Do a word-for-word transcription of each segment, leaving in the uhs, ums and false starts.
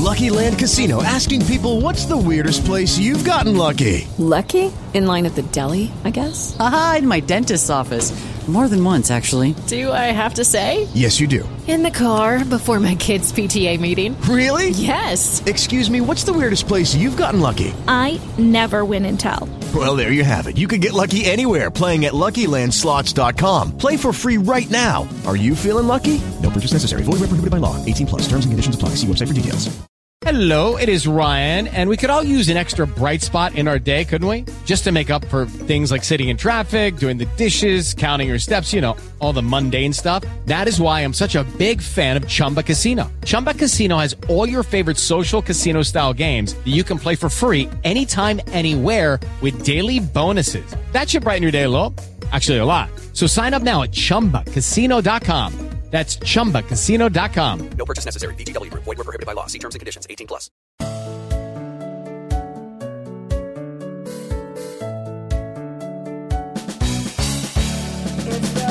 Lucky Land Casino, asking people, what's the weirdest place you've gotten lucky? Lucky? In line at the deli, I guess? Aha, in my dentist's office. More than once, actually. Do I have to say? Yes, you do. In the car before my kids' P T A meeting. Really? Yes. Excuse me, what's the weirdest place you've gotten lucky? I never win and tell. Well, there you have it. You can get lucky anywhere, playing at Lucky Land Slots dot com. Play for free right now. Are you feeling lucky? No purchase necessary. Void where prohibited by law. eighteen plus. Terms and conditions apply. See website for details. Hello, it is Ryan, and we could all use an extra bright spot in our day, couldn't we? Just to make up for things like sitting in traffic, doing the dishes, counting your steps, you know, all the mundane stuff. That is why I'm such a big fan of Chumba Casino. Chumba Casino has all your favorite social casino-style games that you can play for free anytime, anywhere with daily bonuses. That should brighten your day a little. Actually, a lot. So sign up now at chumba casino dot com. That's chumba casino dot com. No purchase necessary. V G W Group. Void where prohibited by law. See terms and conditions. eighteen plus. It's the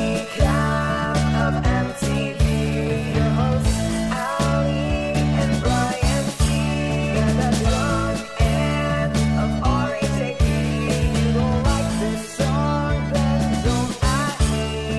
recap of M T V. Your hosts, Ali and Brian C. And the drunk end of R A J P. You don't like this song, then don't ask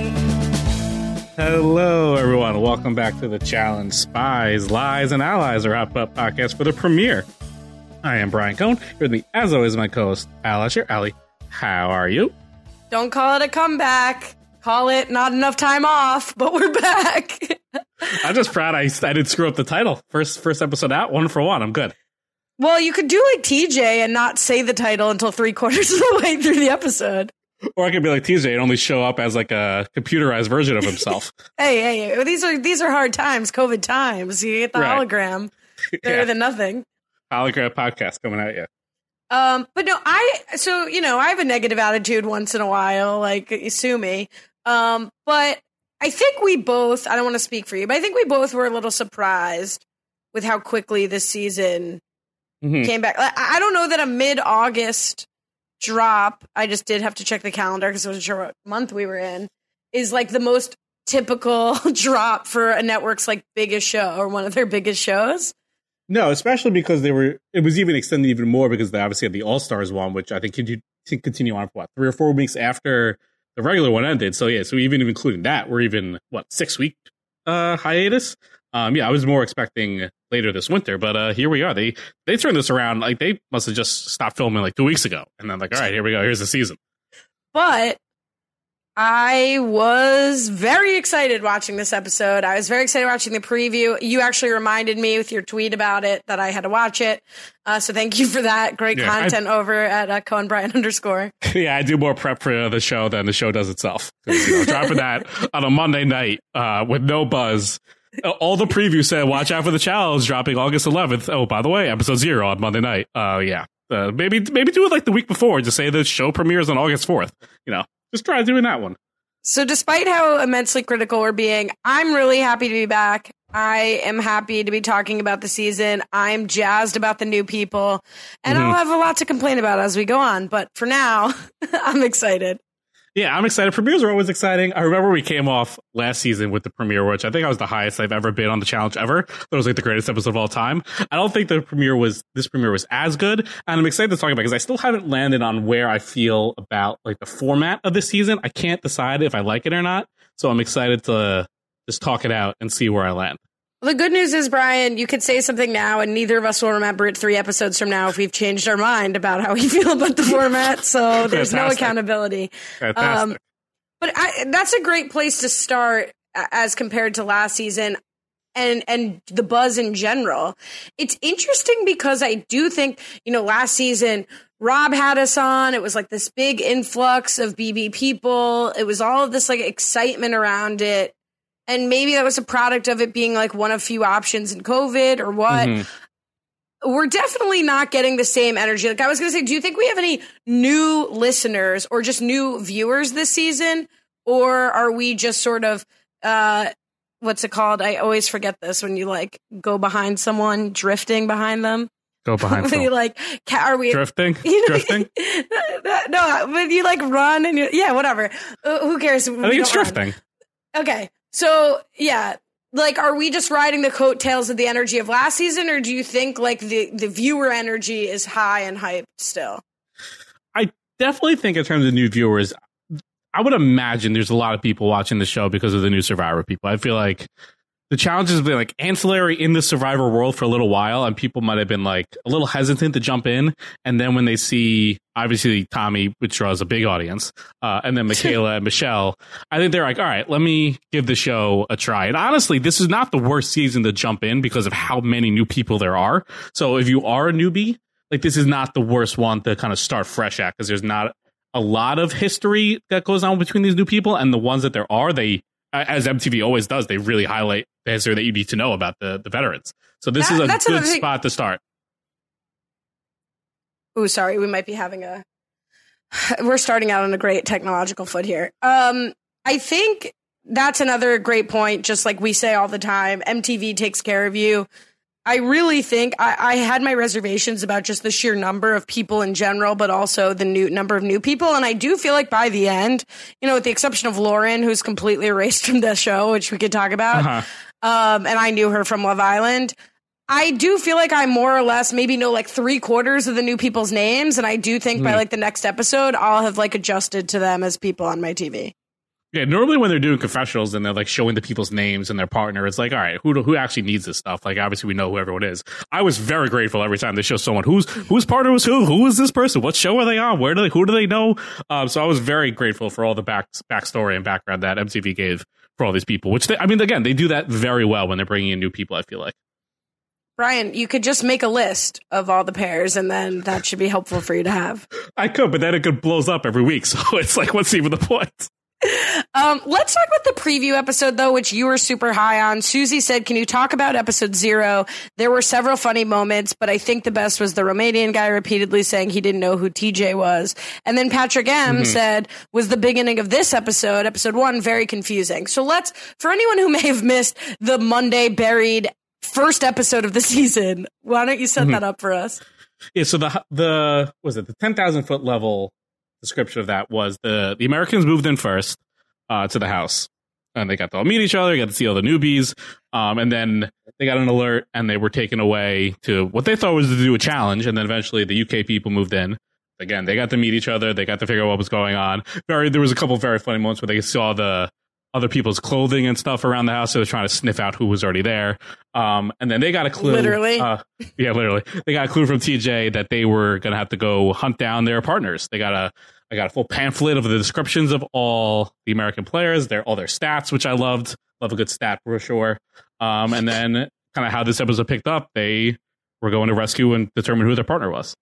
me. Hello, everyone. Welcome back to the Challenge Spies, Lies, and Allies, our Hop Up podcast for the premiere. I am Brian Cohn. Here with me, as always, my co-host, Al Asher. Ali, how are you? Don't call it a comeback. Call it not enough time off, but we're back. I'm just proud I, I didn't screw up the title. First first episode out, one for one. I'm good. Well, you could do like T J and not say the title until three quarters of the way through the episode. Or I could be like T J and only show up as like a computerized version of himself. hey, hey, hey, these are these are hard times, COVID times. You get the Right. hologram. Better Yeah. than nothing. Hologram podcast coming at you. Um, but no, I, so, you know, I have a negative attitude once in a while, like, sue me. Um, but I think we both, I don't want to speak for you, but I think we both were a little surprised with how quickly this season Mhm. came back. I, I don't know that a mid-August drop, I just did have to check the calendar because I wasn't sure what month we were in, is like the most typical drop for a network's like biggest show or one of their biggest shows. No, especially because they were. It was even extended even more because they obviously had the All Stars one, which I think could you continue on for what three or four weeks after the regular one ended. So yeah, so even including that, we're even what six week uh, hiatus. Um, yeah, I was more expecting later this winter, but uh, here we are. They they turned this around. Like they must have just stopped filming like two weeks ago, and then like, all right, here we go. Here's the season. But I was very excited watching this episode. I was very excited watching the preview. You actually reminded me with your tweet about it that I had to watch it. Uh, so thank you for that. Great Yeah, content I, over at uh, Cohen Bryant underscore. Yeah, I do more prep for the show than the show does itself. You know, dropping that on a Monday night uh, with no buzz. All the preview said, watch out for the challenge dropping August eleventh. Oh, by the way, episode zero on Monday night. Uh, yeah, uh, maybe maybe do it like the week before. Just say the show premieres on August fourth. You know, just try doing that one. So despite how immensely critical we're being, I'm really happy to be back. I am happy to be talking about the season. I'm jazzed about the new people. And Mm-hmm. I'll have a lot to complain about as we go on. But for now, I'm excited. Yeah, I'm excited. Premieres are always exciting. I remember we came off last season with the premiere, which I think I was the highest I've ever been on the challenge ever. That was like the greatest episode of all time. I don't think the premiere was, this premiere was as good. And I'm excited to talk about it because I still haven't landed on where I feel about like the format of this season. I can't decide if I like it or not. So I'm excited to just talk it out and see where I land. Well, the good news is, Brian, you could say something now, and neither of us will remember it three episodes from now if we've changed our mind about how we feel about the format. So there's Fantastic. no accountability. Fantastic. Um, but I, that's a great place to start as compared to last season and and the buzz in general. It's interesting because I do think, you know, last season, Rob had us on. It was like this big influx of B B people. It was all of this like excitement around it. And maybe that was a product of it being like one of few options in COVID or what. Mm-hmm. We're definitely not getting the same energy. Like I was going to say, do you think we have any new listeners or just new viewers this season? Or are we just sort of, uh, what's it called? I always forget this when you like go behind someone, drifting behind them. Go behind when you like, are we drifting? You know, drifting? No, when you like run and you, yeah, whatever. Uh, who cares? I think it's drifting. Okay. So, yeah, like, are we just riding the coattails of the energy of last season, or do you think like the, the viewer energy is high and hyped still? I definitely think in terms of new viewers, I would imagine there's a lot of people watching the show because of the new Survivor people. I feel like the challenges have been like ancillary in the Survivor world for a little while, and people might have been like a little hesitant to jump in. And then when they see, obviously, Tommy, which draws a big audience, uh, and then Michaela and Michelle, I think they're like, all right, let me give the show a try. And honestly, this is not the worst season to jump in because of how many new people there are. So if you are a newbie, like this is not the worst one to kind of start fresh at, because there's not a lot of history that goes on between these new people. And the ones that there are, they, as M T V always does, they really highlight the history that you need to know about the, the veterans. So this that, is a good spot to start. Oh, sorry. We might be having a... We're starting out on a great technological foot here. Um, I think that's another great point. Just like we say all the time, M T V takes care of you. I really think I, I had my reservations about just the sheer number of people in general, but also the new number of new people. And I do feel like by the end, you know, with the exception of Lauren, who's completely erased from the show, which we could talk about, uh-huh. um, and I knew her from Love Island, I do feel like I more or less maybe know like three quarters of the new people's names. And I do think mm. by like the next episode, I'll have like adjusted to them as people on my T V. Yeah, normally when they're doing confessionals and they're like showing the people's names and their partner, it's like, all right, who who actually needs this stuff? Like, obviously we know who everyone is. I was very grateful every time they show someone who's whose partner was who, who is this person, what show are they on, where do they who do they know? Um, so I was very grateful for all the back backstory and background that M T V gave for all these people. Which they, I mean, again, they do that very well when they're bringing in new people. I feel like. Brian, you could just make a list of all the pairs, and then that should be helpful for you to have. I could, but then it could blows up every week, so it's like, what's even the point? Um, let's talk about the preview episode, though, which you were super high on. Susie said, can you talk about episode zero? There were several funny moments, but I think the best was the Romanian guy repeatedly saying he didn't know who T J was. And then Patrick M mm-hmm. said, was the beginning of this episode, episode one, very confusing. So let's, for anyone who may have missed the Monday buried first episode of the season, why don't you set mm-hmm. that up for us? Yeah, so the, the was it the ten thousand foot level description of that was the the Americans moved in first uh, to the house, and they got to all meet each other, got to see all the newbies, um, and then they got an alert and they were taken away to what they thought was to do a challenge, and then eventually the U K people moved in. Again, they got to meet each other, they got to figure out what was going on. Very, there was a couple of very funny moments where they saw the other people's clothing and stuff around the house. So they were trying to sniff out who was already there. Um, and then they got a clue. Literally. Uh, yeah, literally. They got a clue from T J that they were going to have to go hunt down their partners. They got a, I got a full pamphlet of the descriptions of all the American players, their, all their stats, which I loved. Love a good stat for sure. Um, and then kind of how this episode picked up, they were going to rescue and determine who their partner was.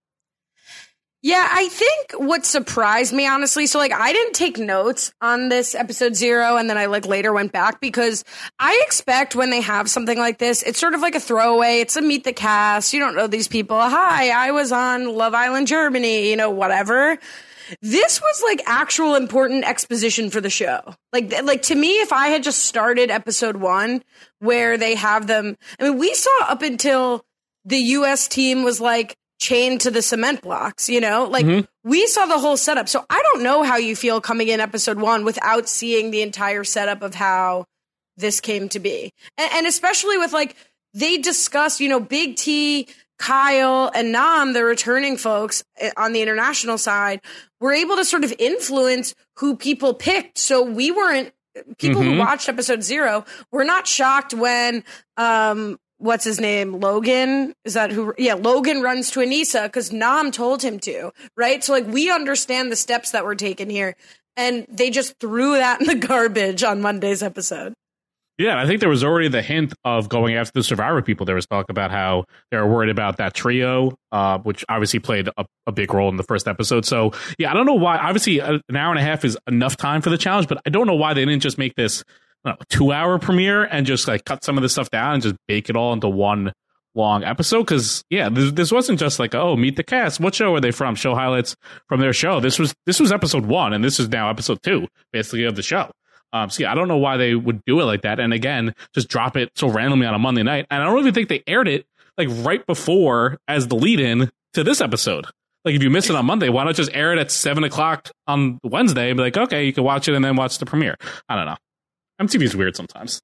Yeah, I think what surprised me, honestly, so like I didn't take notes on this episode zero, and then I like later went back because I expect when they have something like this, it's sort of like a throwaway. It's a meet the cast. You don't know these people. Hi, I was on Love Island Germany, you know, whatever. This was like actual important exposition for the show. Like, like to me, if I had just started episode one where they have them, I mean, we saw up until the U S team was like, chained to the cement blocks, you know, like mm-hmm. we saw the whole setup. So I don't know how you feel coming in episode one without seeing the entire setup of how this came to be. And, and especially with like, they discussed, you know, Big T, Kyle, and Nam, the returning folks on the international side, were able to sort of influence who people picked. So we weren't, people mm-hmm. who watched episode zero were not shocked when, um, what's his name? Logan? Is that who? Yeah, Logan runs to Anissa because Nam told him to, right? So, like, we understand the steps that were taken here, and they just threw that in the garbage on Monday's episode. Yeah, I think there was already the hint of going after the Survivor people. There was talk about how they were worried about that trio, uh, which obviously played a, a big role in the first episode. So, yeah, I don't know why. Obviously, an hour and a half is enough time for the challenge, but I don't know why they didn't just make this Know, two hour premiere and just like cut some of this stuff down and just bake it all into one long episode. Because yeah, this, this wasn't just like, oh, meet the cast. What show are they from? Show highlights from their show. This was this was episode one, and this is now episode two, basically, of the show. Um, so yeah, I don't know why they would do it like that. And again, just drop it so randomly on a Monday night. And I don't even think they aired it like right before as the lead in to this episode. Like if you miss it on Monday, why not just air it at seven o'clock on Wednesday and be like, okay, you can watch it and then watch the premiere. I don't know. M T V is weird sometimes.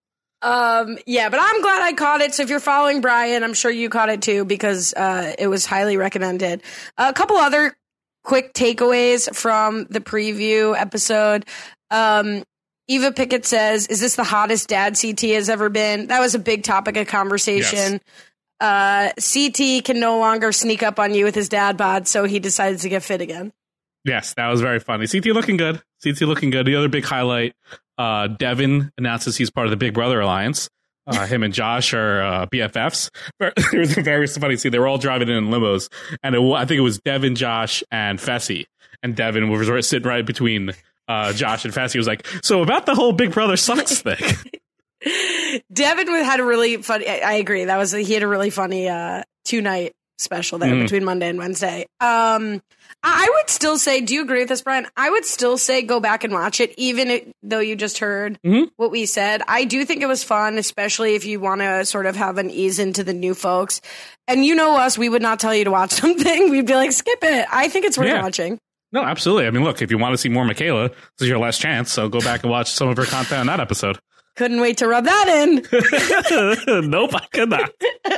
Um, yeah, but I'm glad I caught it. So if you're following Brian, I'm sure you caught it too because uh, it was highly recommended. A couple other quick takeaways from the preview episode. Um, Eva Pickett says, "Is this the hottest dad C T has ever been?" That was a big topic of conversation. Yes. Uh, C T can no longer sneak up on you with his dad bod, so he decides to get fit again. Yes, that was very funny. C T looking good. C T looking good. The other big highlight, uh, Devin announces he's part of the Big Brother Alliance. Uh, him and Josh are uh, B F Fs. It was very funny. See, they were all driving in, in limos, and it, I think it was Devin, Josh, and Fessy. And Devin was right, sitting right between uh, Josh and Fessy. He was like, "So about the whole Big Brother sucks thing." Devin had a really funny. I, I agree. That was he had a really funny uh, two night special there mm. between Monday and Wednesday. Um, I would still say, do you agree with this, Brian? I would still say go back and watch it, even it, though you just heard mm-hmm. what we said. I do think it was fun, especially if you want to sort of have an ease into the new folks. And you know us, we would not tell you to watch something. We'd be like, skip it. I think it's worth yeah. watching. No, absolutely. I mean, look, if you want to see more Michaela, this is your last chance. So go back and watch some of her content on that episode. Couldn't wait to rub that in. Nope, I could not.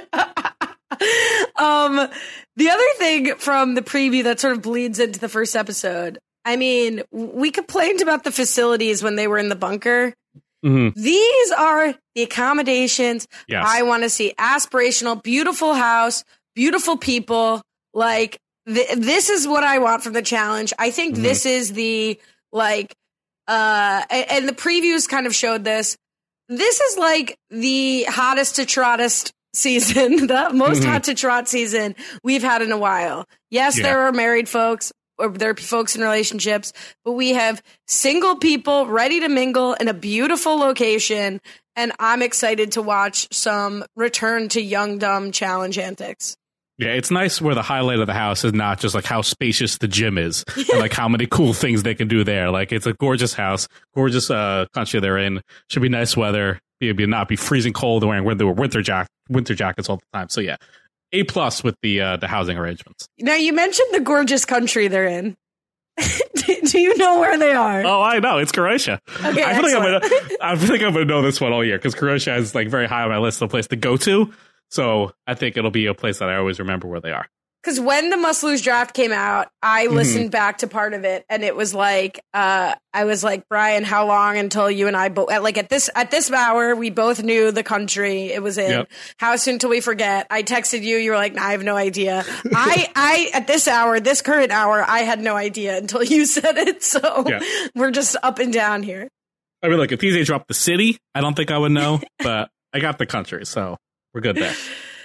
um, the other thing from the preview that sort of bleeds into the first episode, I mean, we complained about the facilities when they were in the bunker. Mm-hmm. These are the accommodations yes. I want to see. Aspirational, beautiful house, beautiful people. Like, th- this is what I want from the challenge. I think mm-hmm. this is the, like, uh, and, and the previews kind of showed this. This is like the hottest to trottest season, the most mm-hmm. hot to trot season we've had in a while. Yes, yeah. there are married folks or there are folks in relationships, but we have single people ready to mingle in a beautiful location. And I'm excited to watch some return to young, dumb challenge antics. Yeah, it's nice where the highlight of the house is not just like how spacious the gym is and like how many cool things they can do there. Like it's a gorgeous house, gorgeous uh, country they're in. Should be nice weather. Be, be not be freezing cold and wearing winter winter, jack, winter jackets all the time. So yeah, A plus with the uh, the housing arrangements. Now you mentioned the gorgeous country they're in. do, do you know where they are? Oh, I know. It's Croatia. Okay, I feel like I'm gonna, I feel like I'm gonna know this one all year because Croatia is like very high on my list of a place to go to. So I think it'll be a place that I always remember where they are. Because when the Must Lose draft came out, I mm-hmm. listened back to part of it, and it was like, uh, I was like, Brian, how long until you and I both like at this at this hour we both knew the country it was in. Yep. How soon till we forget? I texted you, you were like, nah, I have no idea. I I at this hour, this current hour, I had no idea until you said it. So yeah. we're just up and down here. I mean, like if P J dropped the city, I don't think I would know, but I got the country, so. We're good there.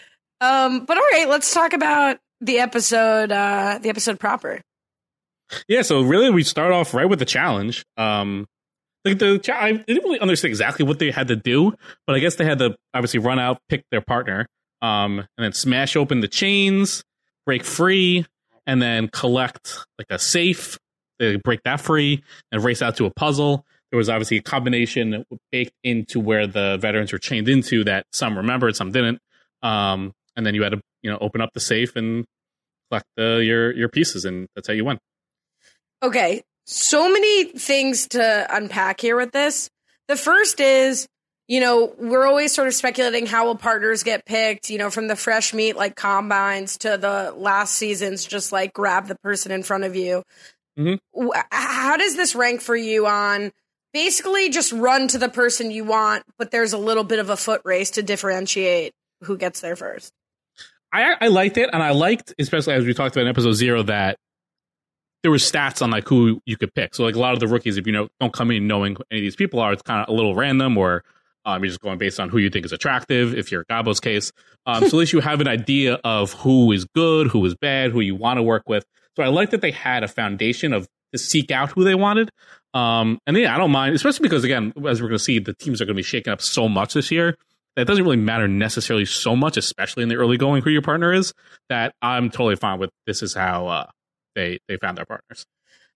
Um, but all right, let's talk about the episode, uh, the episode proper. Yeah, so really we start off right with the challenge. Um, like the I didn't really understand exactly what they had to do, but I guess they had to obviously run out, pick their partner, um, and then smash open the chains, break free, and then collect like a safe. They break that free and race out to a puzzle. There was obviously a combination baked into where the veterans were chained into that some remembered, some didn't. Um, and then you had to, you know, open up the safe and collect the, your your pieces, and that's how you win. Okay, so many things to unpack here with this. The first is, you know, we're always sort of speculating how will partners get picked, you know, from the fresh meat like combines to the last season's just like grab the person in front of you. Mm-hmm. How does this rank for you on basically just run to the person you want, but there's a little bit of a foot race to differentiate who gets there first? I, I liked it, and I liked, especially as we talked about in episode zero, that there were stats on like who you could pick. So like a lot of the rookies, if you know don't come in knowing who any of these people are, it's kind of a little random, or um, you're just going based on who you think is attractive. If you're Gabo's case, um, so at least you have an idea of who is good, who is bad, who you want to work with. So I like that they had a foundation of to seek out who they wanted. Um, and yeah, I don't mind, especially because, again, as we're going to see, the teams are going to be shaken up so much this year that it doesn't really matter necessarily so much, especially in the early going, who your partner is, that I'm totally fine with this is how uh, they, they found their partners.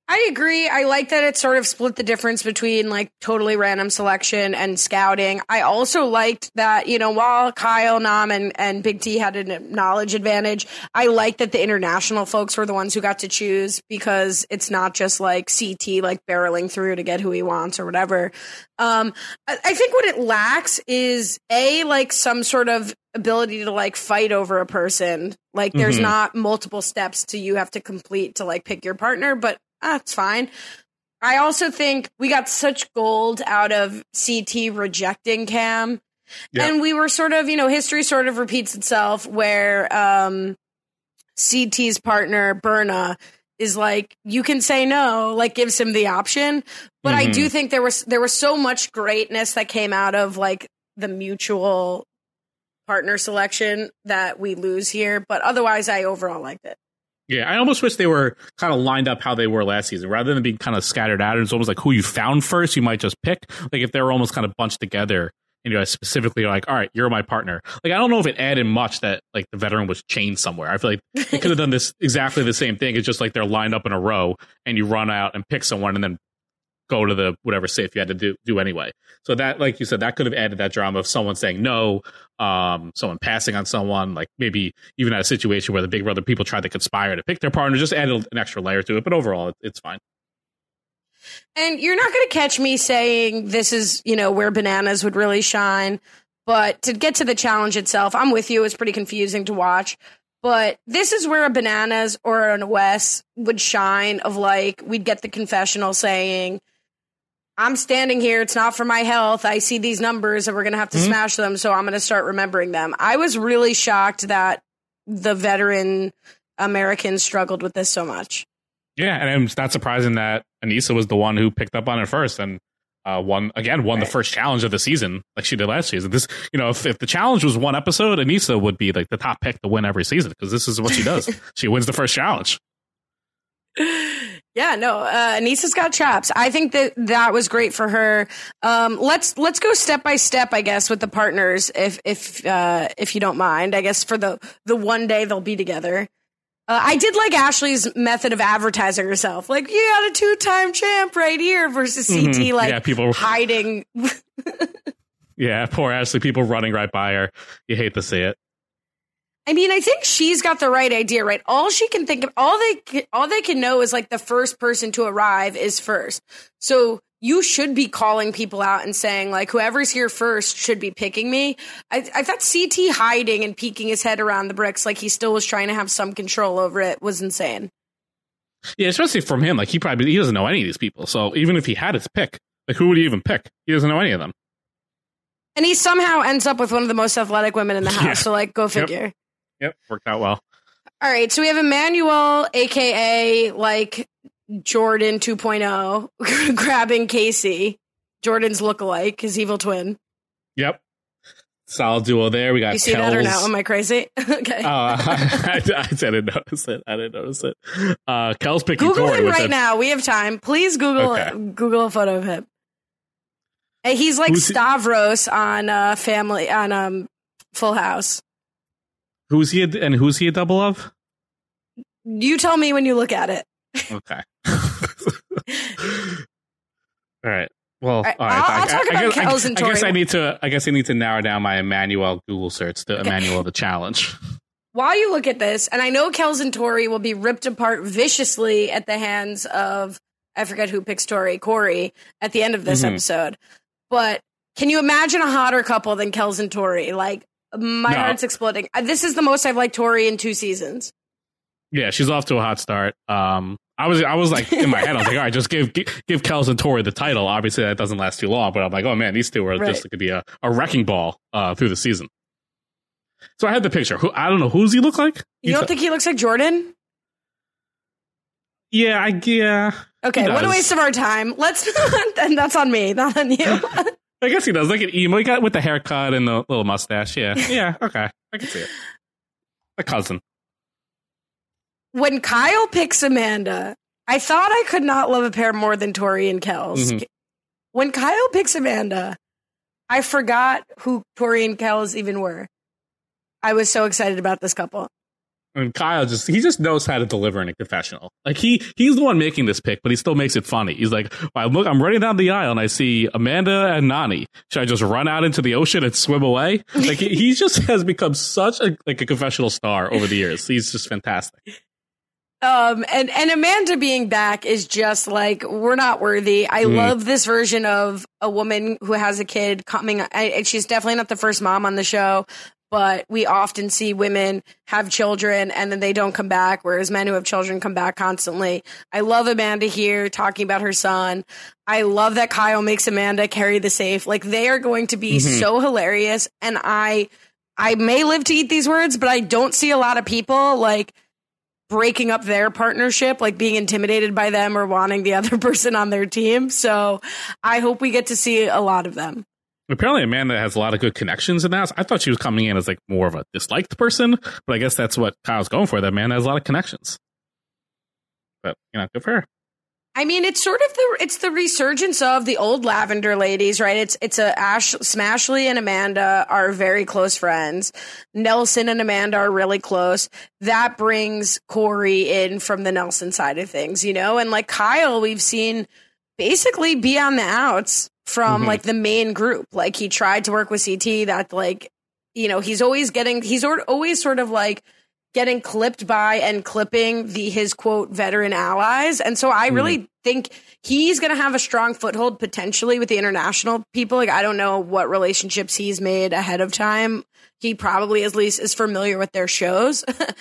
I agree. I like that it sort of split the difference between like totally random selection and scouting. I also liked that, you know, while Kyle, Nam, and, and Big T had a knowledge advantage, I like that the international folks were the ones who got to choose because it's not just like C T like barreling through to get who he wants or whatever. Um, I, I think what it lacks is A, like some sort of ability to like fight over a person. Like there's Mm-hmm. not multiple steps to you have to complete to like pick your partner, but ah, it's fine. I also think we got such gold out of C T rejecting Cam. Yep. And we were sort of, you know, history sort of repeats itself where um, C T's partner, Berna, is like, you can say no, like gives him the option. But Mm-hmm. I do think there was there was so much greatness that came out of like the mutual partner selection that we lose here. But otherwise, I overall liked it. Yeah, I almost wish they were kind of lined up how they were last season. Rather than being kind of scattered out, it's almost like who you found first, you might just pick. Like if they were almost kind of bunched together and you guys specifically are like, all right, you're my partner. Like, I don't know if it added much that like the veteran was chained somewhere. I feel like they could have done this exactly the same thing. It's just like they're lined up in a row and you run out and pick someone and then go to the whatever safe you had to do, do anyway. So that, like you said, that could have added that drama of someone saying no, um, someone passing on someone, like maybe even at a situation where the Big Brother people tried to conspire to pick their partner, just added an extra layer to it. But overall, it, it's fine. And you're not going to catch me saying this is, you know, where Bananas would really shine. But to get to the challenge itself, I'm with you. It's pretty confusing to watch. But this is where a Bananas or an Wes would shine of like, we'd get the confessional saying, I'm standing here. It's not for my health. I see these numbers and we're going to have to mm-hmm. smash them. So I'm going to start remembering them. I was really shocked that the veteran Americans struggled with this so much. Yeah. And it's not surprising that Aneesa was the one who picked up on it first and uh, won again, won right. the first challenge of the season like she did last season. This, you know, if, if the challenge was one episode, Aneesa would be like the top pick to win every season because this is what she does. She wins the first challenge. Yeah, no, uh, Aneesa's got chops. I think that that was great for her. Um, let's let's go step by step, I guess, with the partners, if if uh, if you don't mind. I guess for the the one day they'll be together. Uh, I did like Ashley's method of advertising herself, like you got a two time champ right here versus C T, mm-hmm. like yeah, people hiding. Yeah, poor Ashley, people running right by her. You hate to see it. I mean, I think she's got the right idea, right? All she can think of, all they, all they can know is like the first person to arrive is first. So you should be calling people out and saying like, whoever's here first should be picking me. I, I thought C T hiding and peeking his head around the bricks like he still was trying to have some control over it was insane. Yeah, especially from him. Like he probably he doesn't know any of these people. So even if he had his pick, like who would he even pick? He doesn't know any of them. And he somehow ends up with one of the most athletic women in the house. Yeah. So like, go figure. Yep. Yep, worked out well. All right, so we have Emmanuel, a k a like Jordan two point oh, grabbing Casey, Jordan's lookalike, his evil twin. Yep. Solid duo there. We got You see Kells. that or no? Am I crazy? Okay. Uh, I, I, I didn't notice it. I didn't notice it. Uh, Kells picking Google Tori. him right a, now. We have time. Please Google okay. Google a photo of him. Hey, he's like Who's Stavros he? on uh, Family, on um, Full House. Who's he a, and who's he a double of? You tell me when you look at it. Okay. All right. Well, all right. I'll, I'll I, talk I, about I, Kells I, and I Tori. guess I need to. I guess I need to narrow down my Emmanuel Google search to okay. Emmanuel the challenge. While you look at this, and I know Kells and Tori will be ripped apart viciously at the hands of I forget who picks Tori, Corey, at the end of this mm-hmm. episode. But can you imagine a hotter couple than Kells and Tori? Like my no. heart's exploding. This is the most I've liked Tori in two seasons. Yeah, she's off to a hot start. Um, I was, I was like in my head, I was like, all right, just give give, give Kells and Tori the title. Obviously, that doesn't last too long, but I'm like, oh man, these two are right. just going to be a, a wrecking ball uh, through the season. So I had the picture. Who I don't know, who does he look like? You, you don't th- think he looks like Jordan? Yeah, I yeah. Okay, what a waste of our time. Let's, and that's on me, not on you. I guess he does. Like an emo. He got with the haircut and the little mustache. Yeah. Yeah. Okay. I can see it. A cousin. When Kyle picks Amanda, I thought I could not love a pair more than Tori and Kells. Mm-hmm. When Kyle picks Amanda, I forgot who Tori and Kells even were. I was so excited about this couple. And Kyle just he just knows how to deliver in a confessional. Like he he's the one making this pick, but he still makes it funny. He's like, well, look, I'm running down the aisle and I see Amanda and Nany. Should I just run out into the ocean and swim away? Like he, he just has become such a like a confessional star over the years. He's just fantastic. Um, and, and Amanda being back is just like, we're not worthy. I mm. love this version of a woman who has a kid coming. I, she's definitely not the first mom on the show, but we often see women have children and then they don't come back, whereas men who have children come back constantly. I love Amanda here talking about her son. I love that Kyle makes Amanda carry the safe. Like they are going to be mm-hmm. so hilarious. And I, I may live to eat these words, but I don't see a lot of people like breaking up their partnership, like being intimidated by them or wanting the other person on their team. So I hope we get to see a lot of them. Apparently Amanda has a lot of good connections in that. I thought she was coming in as like more of a disliked person, but I guess that's what Kyle's going for. That Amanda has a lot of connections. But, you know, good for her. I mean, it's sort of the it's the resurgence of the old Lavender ladies, right? It's it's a Ash Smashley and Amanda are very close friends. Nelson and Amanda are really close. That brings Corey in from the Nelson side of things, you know? And like Kyle, we've seen basically be on the outs from mm-hmm. like the main group. Like he tried to work with C T, that like, you know, he's always getting he's always sort of like getting clipped by and clipping the his quote veteran allies. And so I really mm. think he's going to have a strong foothold potentially with the international people. Like, I don't know what relationships he's made ahead of time. He probably at least is familiar with their shows.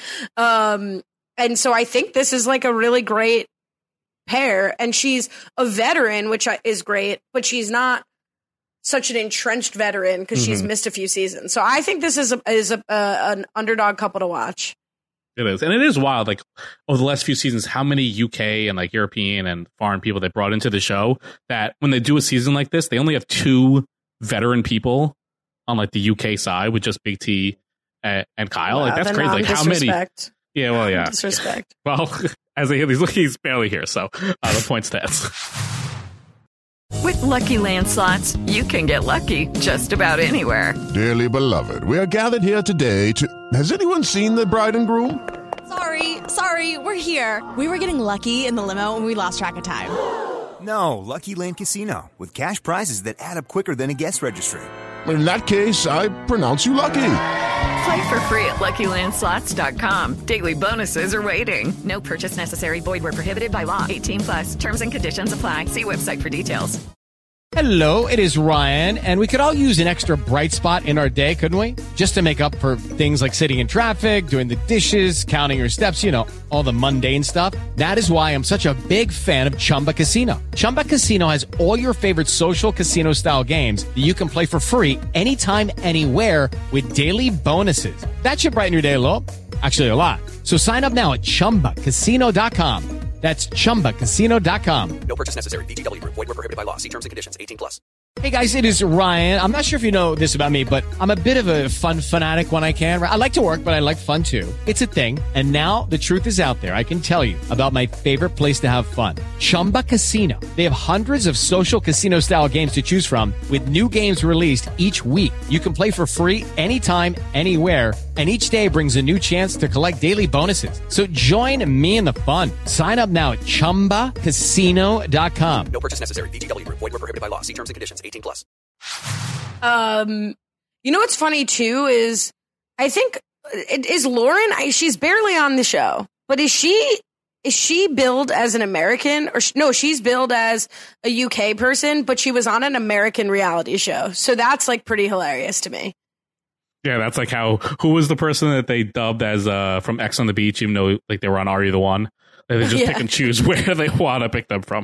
um, and so I think this is like a really great pair. And she's a veteran, which is great, but she's not such an entrenched veteran because mm-hmm. she's missed a few seasons. So I think this is a, is a, uh, an underdog couple to watch. It is. And it is wild. Like over the last few seasons, how many U K and like European and foreign people they brought into the show that when they do a season like this, they only have two veteran people on like the U K side with just Big T and, and Kyle. Wow, like that's crazy. Like how many? Yeah. Well, yeah. Disrespect. Well, as he, he's, he's barely here. So uh, the point stands. With Lucky Land Slots, you can get lucky just about anywhere. Dearly beloved, we are gathered here today to... Has anyone seen the bride and groom? Sorry, sorry, we're here. We were getting lucky in the limo and we lost track of time. No, Lucky Land Casino, with cash prizes that add up quicker than a guest registry. In that case, I pronounce you lucky. Play for free at Lucky Land Slots dot com. Daily bonuses are waiting. No purchase necessary. Void where prohibited by law. eighteen plus. Terms and conditions apply. See website for details. Hello, it is Ryan, and we could all use an extra bright spot in our day, couldn't we? Just to make up for things like sitting in traffic, doing the dishes, counting your steps, you know, all the mundane stuff. That is why I'm such a big fan of Chumba Casino. Chumba Casino has all your favorite social casino-style games that you can play for free anytime, anywhere with daily bonuses. That should brighten your day a little. Actually, a lot. So sign up now at chumba casino dot com. That's chumba casino dot com. No purchase necessary. V G W. Void where prohibited by law. See terms and conditions. eighteen plus. Hey guys, it is Ryan. I'm not sure if you know this about me, but I'm a bit of a fun fanatic when I can. I like to work, but I like fun too. It's a thing. And now the truth is out there. I can tell you about my favorite place to have fun. Chumba Casino. They have hundreds of social casino style games to choose from with new games released each week. You can play for free anytime, anywhere. And each day brings a new chance to collect daily bonuses. So join me in the fun. Sign up now at chumba casino dot com. No purchase necessary. V G W. Void where prohibited by law. See terms and conditions. eighteen plus. Um, you know what's funny too is I think it is Lauren. I, she's barely on the show, but is she is she billed as an American or no? She's billed as a U K person, but she was on an American reality show, so that's like pretty hilarious to me. Yeah, that's like how who was the person that they dubbed as uh from X on the Beach, even though like they were on Are You the One? They just yeah. pick and choose where they want to pick them from.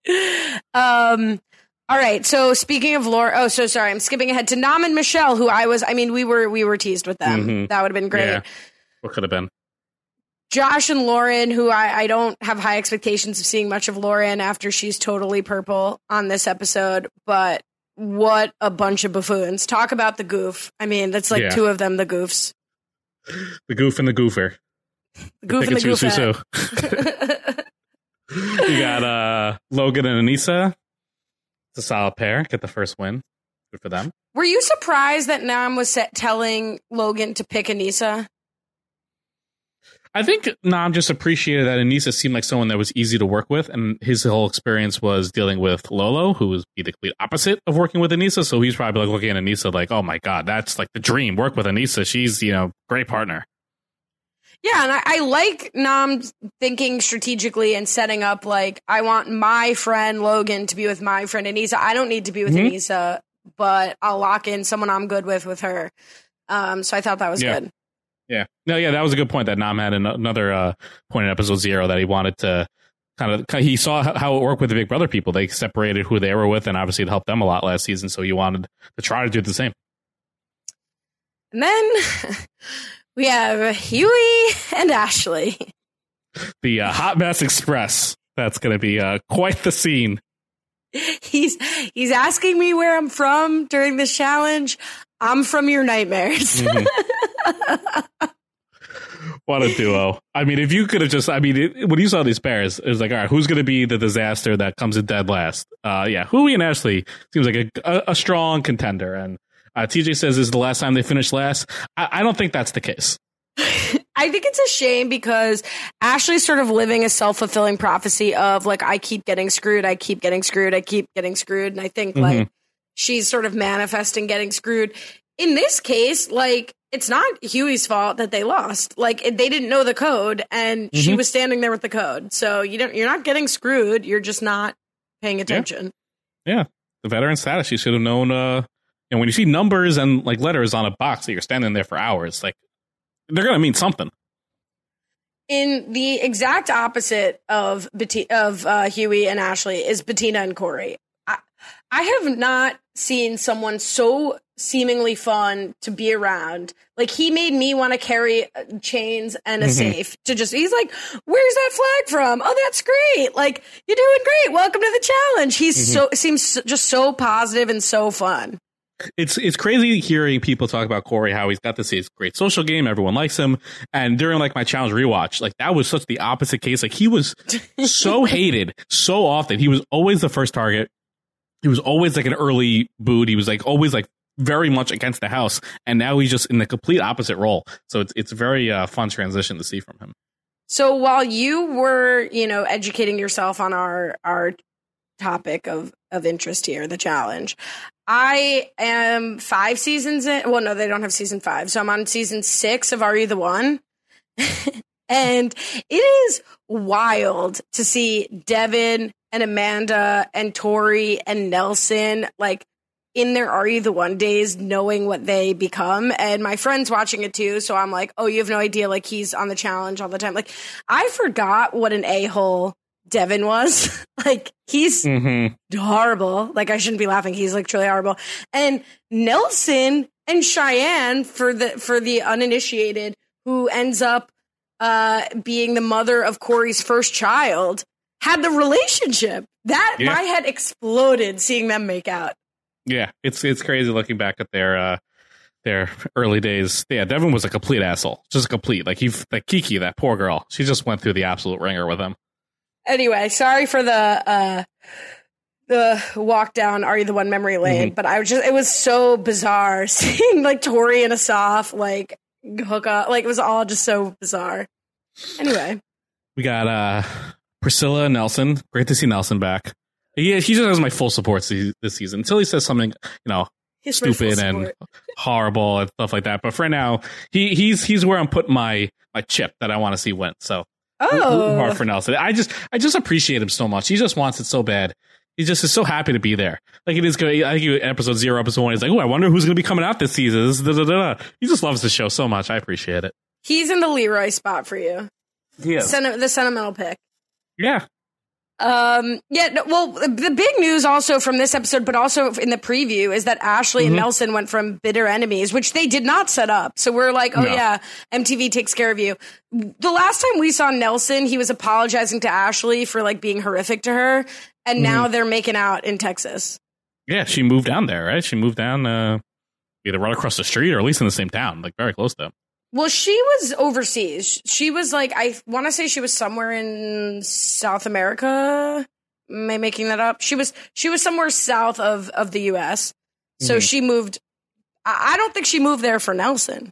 Um. All right. So speaking of Laura, oh, so sorry, I'm skipping ahead to Nam and Michelle, who I was. I mean, we were we were teased with them. Mm-hmm. That would have been great. Yeah. What could have been? Josh and Lauren, who I, I don't have high expectations of seeing much of Lauren after she's totally purple on this episode, but what a bunch of buffoons. Talk about the goof. I mean, that's like yeah. two of them, the goofs. The goof and the goofer. The goof and the goof. You got uh, Logan and Anissa. It's a solid pair. Get the first win. Good for them. Were you surprised that Nam was set telling Logan to pick Anissa? I think Nam just appreciated that Anissa seemed like someone that was easy to work with, and his whole experience was dealing with Lolo, who was the complete opposite of working with Anissa. So he's probably like looking at Anissa like, oh my God, that's like the dream. Work with Anissa. She's, you know, great partner. Yeah, and I, I like Nam thinking strategically and setting up like, I want my friend Logan to be with my friend Anissa. I don't need to be with mm-hmm. Anissa, but I'll lock in someone I'm good with with her. Um, so I thought that was yeah. good. Yeah. No, yeah, that was a good point that Nam had an- another uh, point in episode zero that he wanted to kind of, he saw how it worked with the Big Brother people. They separated who they were with, and obviously it helped them a lot last season. So he wanted to try to do the same. And then we have Huey and Ashley. The uh, Hot Mess Express. That's going to be uh, quite the scene. He's he's asking me where I'm from during this challenge. I'm from your nightmares. Mm-hmm. What a duo. I mean, if you could have just, I mean, it, when you saw these pairs, it was like, all right, who's going to be the disaster that comes in dead last? Uh, yeah, Huey and Ashley seems like a, a, a strong contender. And uh, T J says this is the last time they finished last. I, I don't think that's the case. I think it's a shame because Ashley's sort of living a self-fulfilling prophecy of like, I keep getting screwed, I keep getting screwed, I keep getting screwed. And I think like mm-hmm. she's sort of manifesting getting screwed. In this case, like, it's not Huey's fault that they lost. Like, they didn't know the code, and mm-hmm. she was standing there with the code. So you don't, you're not getting screwed. You're just not paying attention. Yeah, yeah. The veteran status. You should have known. Uh, and when you see numbers and like letters on a box that you're standing there for hours, like they're gonna mean something. In the exact opposite of Beti- of uh, Huey and Ashley is Bettina and Corey. I, I have not seen someone so seemingly fun to be around. Like, he made me want to carry chains and a mm-hmm. safe to just, he's like, where's that flag from? Oh, that's great. Like, you're doing great. Welcome to the challenge. He's mm-hmm. so, seems just so positive and so fun. It's it's crazy hearing people talk about Corey, how he's got this his great social game. Everyone likes him. And during like my challenge rewatch, like that was such the opposite case. Like, he was so hated so often. He was always the first target. He was always like an early boot. He was like always like very much against the house, and now he's just in the complete opposite role. So it's it's a very uh, fun transition to see from him. So while you were, you know, educating yourself on our our topic of of interest here, the challenge, I am five seasons in. Well, no, they don't have season five, so I'm on season six of Are You the One? And it is wild to see Devin and Amanda and Tori and Nelson like in their Are You the One days, knowing what they become. And my friend's watching it too, so I'm like, oh, you have no idea, like, he's on the challenge all the time. Like, I forgot what an a-hole Devin was. Like, he's mm-hmm. horrible. Like, I shouldn't be laughing. He's like truly horrible. And Nelson and Cheyenne, for the for the uninitiated, who ends up uh, being the mother of Corey's first child, had the relationship. That yeah. my head exploded seeing them make out. Yeah, it's it's crazy looking back at their uh, their early days. Yeah, Devin was a complete asshole, just a complete like he like Kiki, that poor girl. She just went through the absolute ringer with him. Anyway, sorry for the uh, the walk down Are You the One memory lane, mm-hmm. but I was just it was so bizarre seeing like Tori and Asaf like hook up. Like, it was all just so bizarre. Anyway, we got uh, Priscilla and Nelson. Great to see Nelson back. He, he just has my full support this season until he says something, you know, His stupid and horrible and stuff like that. But for now, he he's he's where I'm putting my my chip that I want to see win. So, oh, hard for Nelson. I just I just appreciate him so much. He just wants it so bad. He just is so happy to be there. Like, it is good. I think episode zero, episode one, he's like, oh, I wonder who's going to be coming out this season. This, da, da, da, da. He just loves the show so much. I appreciate it. He's in the Leroy spot for you. Yeah, Senti- the sentimental pick. Yeah. Um, yeah, no, well, the big news also from this episode, but also in the preview, is that Ashley mm-hmm. and Nelson went from bitter enemies, which they did not set up. So we're like, oh no. yeah, M T V takes care of you. The last time we saw Nelson, he was apologizing to Ashley for like being horrific to her. And mm-hmm. now they're making out in Texas. Yeah, she moved down there, right? She moved down uh, either right across the street or at least in the same town, like very close to them. Well, she was overseas. She was like, I want to say she was somewhere in South America. Am I making that up? She was she was somewhere south of, of the U S. So mm-hmm. she moved. I, I don't think she moved there for Nelson.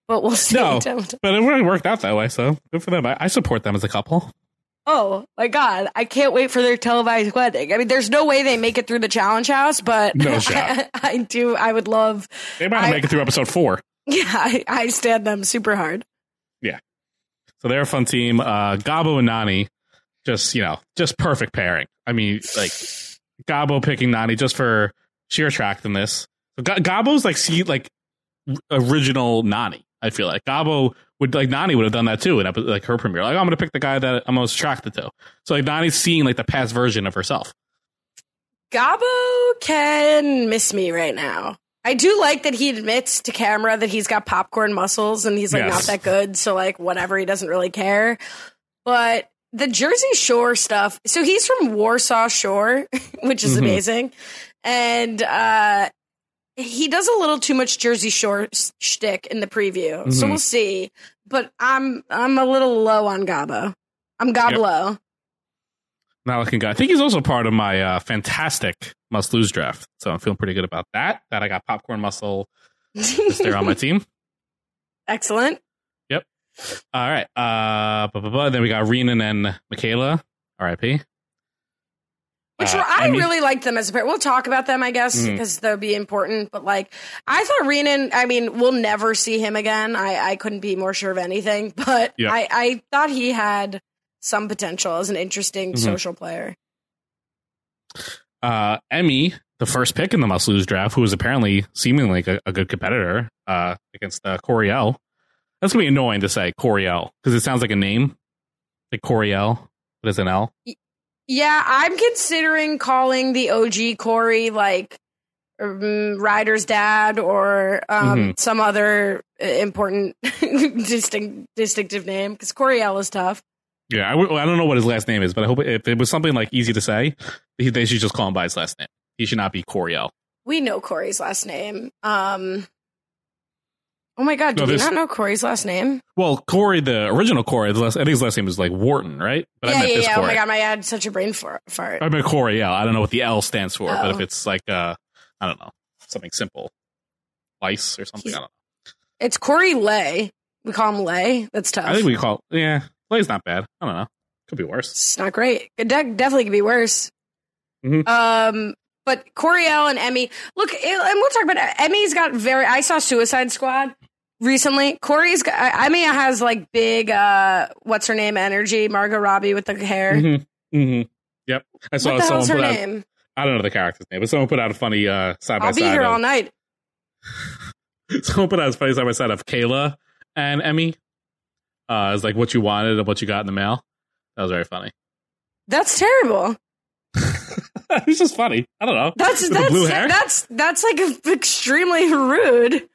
but we'll see. No, but it really worked out that way, so good for them. I, I support them as a couple. Oh my God, I can't wait for their televised wedding. I mean, there's no way they make it through the challenge house, but No shot. I, I do. I would love. They might not I- make it through episode four. Yeah, I, I stand them super hard. Yeah. So they're a fun team. Uh, Gabo and Nani, just, you know, just perfect pairing. I mean, like, Gabo picking Nani just for sheer attractiveness. So G- Gabo's like, see, like, original Nani, I feel like. Gabo would, like, Nani would have done that too in epi- like her premiere. Like, I'm going to pick the guy that I'm most attracted to. So, like, Nani's seeing, like, the past version of herself. Gabo can miss me right now. I do like that he admits to camera that he's got popcorn muscles and he's like Yes. not that good. So like whatever, he doesn't really care. But the Jersey Shore stuff. So he's from Warsaw Shore, which is Mhm. amazing. And uh, he does a little too much Jersey Shore s- shtick in the preview. So Mhm. we'll see. But I'm I'm a little low on Gabo. I'm Goblo. Not looking good. I think he's also part of my uh, fantastic must lose draft. So I'm feeling pretty good about that. That I got popcorn muscle just there on my team. Excellent. Yep. All right. Uh, blah, blah, blah. Then we got Renan and Michaela. R I P. Which Uh, I Emmy- really liked them as a pair. We'll talk about them, I guess, Mhm. because they'll be important. But like, I thought Renan. I mean, we'll never see him again. I, I couldn't be more sure of anything. But Yeah. I, I thought he had some potential as an interesting Mhm. social player. Uh, Emmy, the first pick in the must lose draft, who was apparently seemingly like a, a good competitor uh, against uh, Coriel. That's going to be annoying to say Coriel because it sounds like a name. Like Coriel, but it's an L. Yeah, I'm considering calling the O G Corey like um, Ryder's dad or um, Mhm. some other uh, important distinct distinctive name because Coriel is tough. Yeah, I, w- I don't know what his last name is, but I hope if it was something like easy to say, he, they should just call him by his last name. He should not be Coriel. We know Corey's last name. Um, oh my God, do No, we this- not know Corey's last name? Well, Corey, the original Corey, the last, I think his last name is like Wharton, right? But I yeah, meant yeah, this yeah. Oh Corey. my God, my I had such a brain fart. fart. I meant Coriel. I don't know what the L stands for, but Oh. if it's like, uh, I don't know, something simple, Lice or something. I don't know. It's Corey Lay. We call him Lay. That's tough. I think we call, yeah, Lay's not bad. I don't know. Could be worse. It's not great. It de- definitely could be worse. Mhm. Um, but Coriel and Emmy, look, and we'll talk about it. Emmy's got very. I saw Suicide Squad recently. Corey's got, uh, Emmy has like big. Uh, what's her name? Energy. Margot Robbie with the hair. Mm-hmm. Mm-hmm. Yep. I saw What the someone hell's her put out, name? I don't know the character's name, but someone put out a funny uh, side by I'll be side. here of- all night. Someone put out a funny side by side of Kayla and Emmy. Uh, it's like what you wanted and what you got in the mail. That was very funny. That's terrible. It's just funny. I don't know. That's With the that's blue hair. that's that's like extremely rude.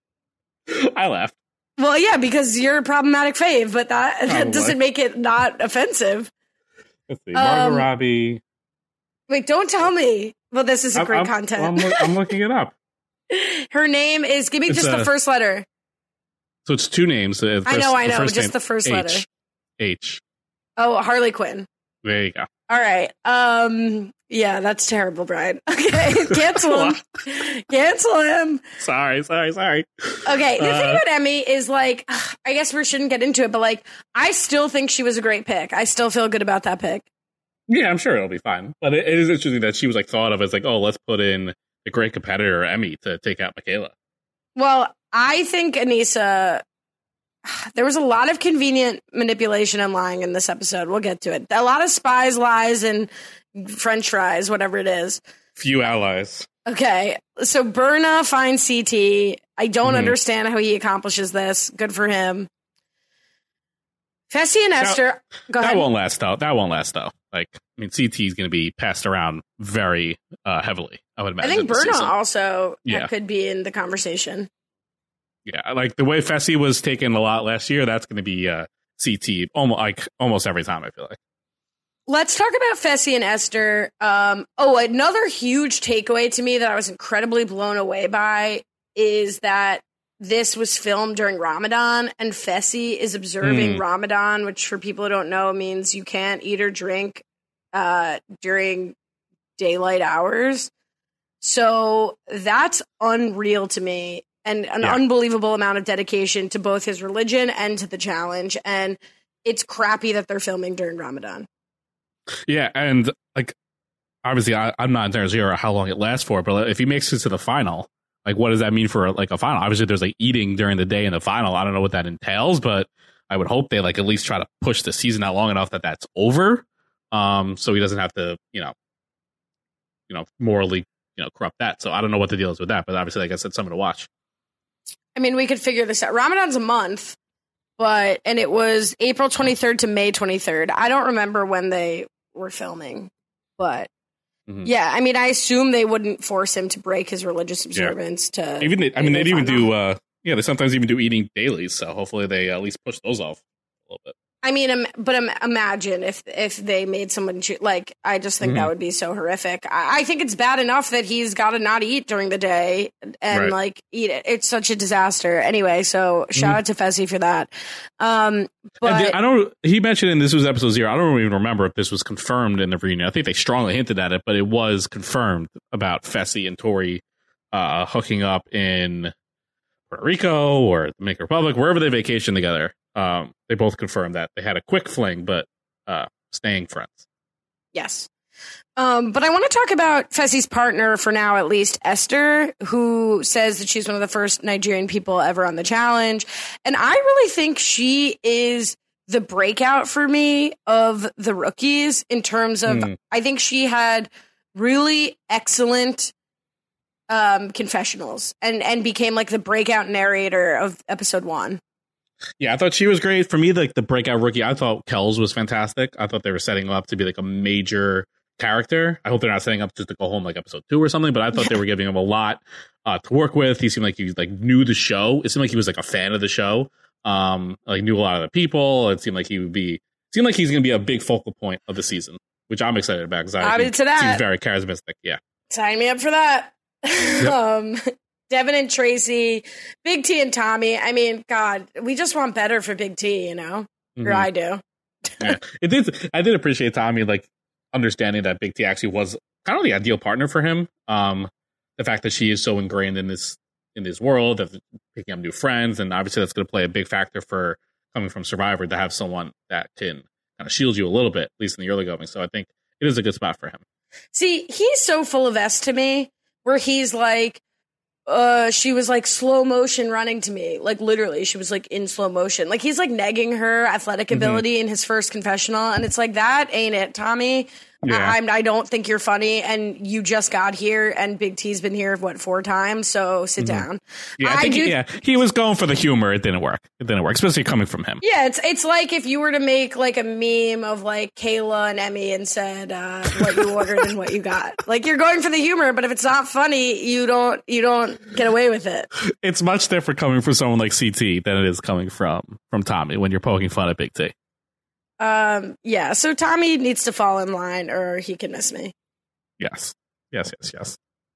I laughed. Well, yeah, because you're a problematic fave, but that, that Probably. doesn't make it not offensive. Let's see. Margot Um, Robbie. Wait, don't tell me. Well, this is a I'm- great I'm, content. I'm, loo- I'm looking it up. Her name is. Give me It's, just the uh, first letter. So it's two names. Uh, I first- know, I the know, first just name, the first H. letter. H. Oh, Harley Quinn. There you go. All right. Um. Yeah, that's terrible, Brian. Okay, cancel him. Cancel him. Sorry, sorry, sorry. Okay, the thing Uh, about Emmy is like, I guess we shouldn't get into it, but like, I still think she was a great pick. I still feel good about that pick. Yeah, I'm sure it'll be fine. But it, it is interesting that she was like thought of as like, oh, let's put in a great competitor, Emmy, to take out Michaela. Well, I think Anissa, there was a lot of convenient manipulation and lying in this episode. We'll get to it. A lot of spies, lies, and French fries, whatever it is. Few allies. Okay, so Berna finds C T. I don't Mhm. understand how he accomplishes this. Good for him. Fessy and Now, Esther, go that ahead. won't last though. That won't last though. Like, I mean, C T is going to be passed around very uh, heavily. I would I imagine. think this Berna season. also Yeah. could be in the conversation. Yeah, like the way Fessy was taken a lot last year, that's going to be uh, C T almost like almost every time. I feel like. Let's talk about Fessy and Esther. Um, oh, another huge takeaway to me that I was incredibly blown away by is that this was filmed during Ramadan, and Fessy is observing Mm. Ramadan, which for people who don't know means you can't eat or drink uh, during daylight hours. So that's unreal to me. and an Yeah. unbelievable amount of dedication to both his religion and to the challenge. And it's crappy that they're filming during Ramadan. Yeah, and like obviously, I, I'm not entirely sure how long it lasts for, but if he makes it to the final, like what does that mean for like a final? Obviously, there's like eating during the day in the final. I don't know what that entails, but I would hope they like at least try to push the season out long enough that that's over, um, so he doesn't have to, you know, you know, morally, you know, corrupt that. So I don't know what the deal is with that, but obviously, like I said, something to watch. I mean, we could figure this out. Ramadan's a month, but and it was April twenty-third to May twenty-third. I don't remember when they were filming, but Mhm. yeah, I mean, I assume they wouldn't force him to break his religious observance to Even they, I mean, they they'd even find do, uh, yeah, they sometimes even do eating dailies. So hopefully they at least push those off a little bit. I mean, im- but im- imagine if if they made someone choo- like I just think Mhm. that would be so horrific. I, I think it's bad enough that he's got to not eat during the day and Right. like eat it. It's such a disaster. Anyway, so shout Mhm. out to Fessy for that. Um, but And the- I don't. He mentioned, and this was episode zero. I don't even remember if this was confirmed in the reunion. I think they strongly hinted at it, but it was confirmed about Fessy and Tori uh, hooking up in Puerto Rico or the Dominican Republic, wherever they vacation together. Um, they both confirmed that they had a quick fling, but uh, staying friends. Yes. Um, but I want to talk about Fessy's partner for now, at least Esther, who says that she's one of the first Nigerian people ever on the challenge. And I really think she is the breakout for me of the rookies in terms of, Hmm. I think she had really excellent um, confessionals and, and became like the breakout narrator of episode one. Yeah, I thought she was great. For me, like the breakout rookie, I thought Kells was fantastic. I thought they were setting him up to be like a major character. I hope they're not setting up just to go home like episode two or something, but I thought they were giving him a lot uh, to work with. He seemed like he like knew the show. It seemed like he was like a fan of the show. Um, like knew a lot of the people. It seemed like he would be. Seemed like he's going to be a big focal point of the season, which I'm excited about because I Added think to that. seems very charismatic. Yeah. Sign me up for that. um, Devin and Tracy, Big T and Tommy. I mean, God, we just want better for Big T, you know? Or Mhm. I do. Yeah. It did. I did appreciate Tommy like understanding that Big T actually was kind of the ideal partner for him. Um, the fact that she is so ingrained in this in this world of picking up new friends, and obviously that's going to play a big factor for coming from Survivor to have someone that can kind of shield you a little bit, at least in the early going. So I think it is a good spot for him. See, he's so full of S to me, where he's like, uh, she was like slow motion running to me. Like literally, she was like in slow motion. Like he's like negging her athletic Mhm. ability in his first confessional. And it's like, that ain't it, Tommy. Yeah. I, I'm, I don't think you're funny. And you just got here, and Big T's been here, what, four times? So sit Mhm. down. Yeah, I think do- he, yeah, he was going for the humor. It didn't work. It didn't work, especially coming from him. Yeah, it's it's like if you were to make like a meme of like Kayla and Emmy and said uh, what you ordered and what you got. Like you're going for the humor, but if it's not funny, you don't you don't get away with it. It's much different coming from someone like C T than it is coming from from Tommy when you're poking fun at Big T. Um, yeah, so Tommy needs to fall in line, or he can miss me. Yes. Yes, yes, yes.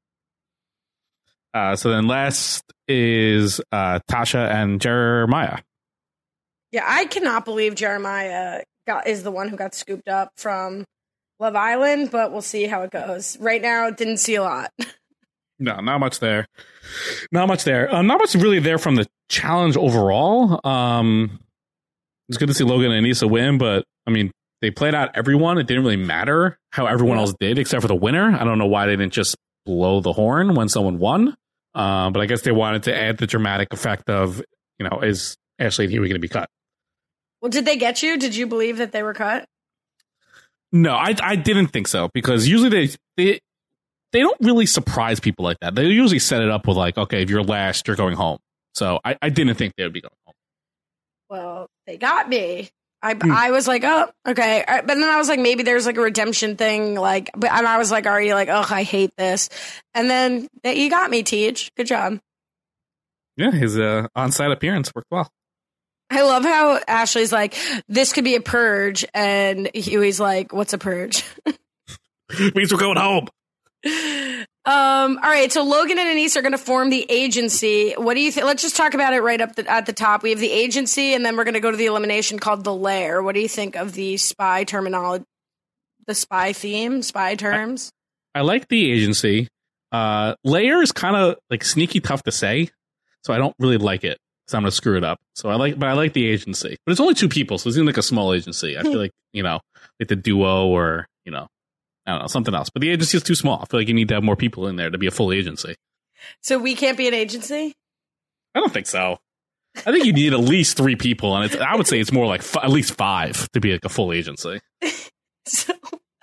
Uh, so then last is uh, Tasha and Jeremiah. Yeah, I cannot believe Jeremiah got is the one who got scooped up from Love Island, but we'll see how it goes. Right now, didn't see a lot. No, not much there. Not much there. Um, not much really there from the challenge overall. Um, it's good to see Logan and Anissa win, but I mean, they played out everyone. It didn't really matter how everyone else did except for the winner. I don't know why they didn't just blow the horn when someone won. Um, but I guess they wanted to add the dramatic effect of, you know, is Ashley and Huey going to be cut? Well, did they get you? Did you believe that they were cut? No, I I didn't think so, because usually they they they don't really surprise people like that. They usually set it up with like, okay, if you're last, you're going home. So I, I didn't think they would be going home. Well, they got me. I, Hmm. I was like, oh, okay. Uh, But then I was like, maybe there's like a redemption thing. Like, but and I was like already like, oh, I hate this. And then that you got me, Teach. Good job. Yeah, his uh, on-site appearance worked well. I love how Ashley's like, this could be a purge. And Huey's like, what's a purge? Means we're going home. Um, all right, so Logan and Anise are going to form the agency. What do you think? Let's just talk about it right up the, at the top. We have the agency, and then we're going to go to the elimination called the Lair. What do you think of the spy terminology, the spy theme, spy terms? I like the agency. Uh, Layer is kind of like sneaky tough to say. so I don't really like it. So I'm gonna screw it up. So I like, but I like the agency. But it's only two people, so it's even like a small agency. I feel like you know, like the duo or you know, I don't know, something else. But the agency is too small. I feel like you need to have more people in there to be a full agency. So we can't be an agency? I don't think so. I think you need at least three people, and it's, I would say it's more like f- at least five to be like a full agency. so,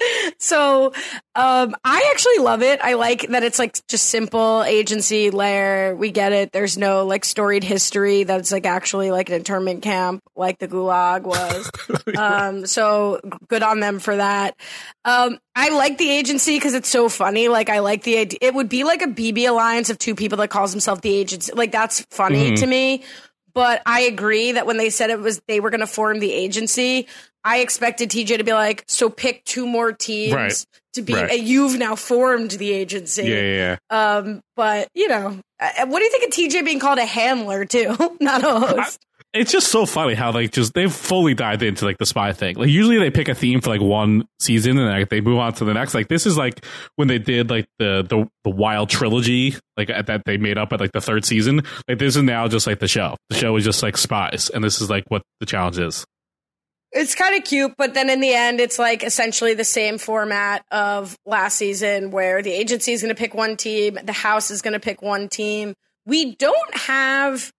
so um, I actually love it. I like that it's like just simple agency layer. We get it. There's no like storied history that's like actually like an internment camp like the Gulag was. um, so good on them for that. Um, I like the agency because it's so funny. Like I like the idea. It would be like a B B alliance of two people that calls themselves the agency. Like that's funny Mm-hmm. to me. But I agree that when they said it was they were going to form the agency, I expected T J to be like, so pick two more teams Right. to be, Right. and you've now formed the agency. Yeah, yeah, Um, but you know, uh, what do you think of T J being called a handler too, not a host? It's just so funny how like just they've fully dived into like the spy thing. Like usually they pick a theme for like one season and like they move on to the next. Like this is like when they did like the the, the Wild trilogy, like at, that they made up at like the third season. Like this is now just like the show. The show is just like spies, and this is like what the challenge is. It's kind of cute, but then in the end, it's like essentially the same format of last season where the agency is going to pick one team, the house is going to pick one team. We don't have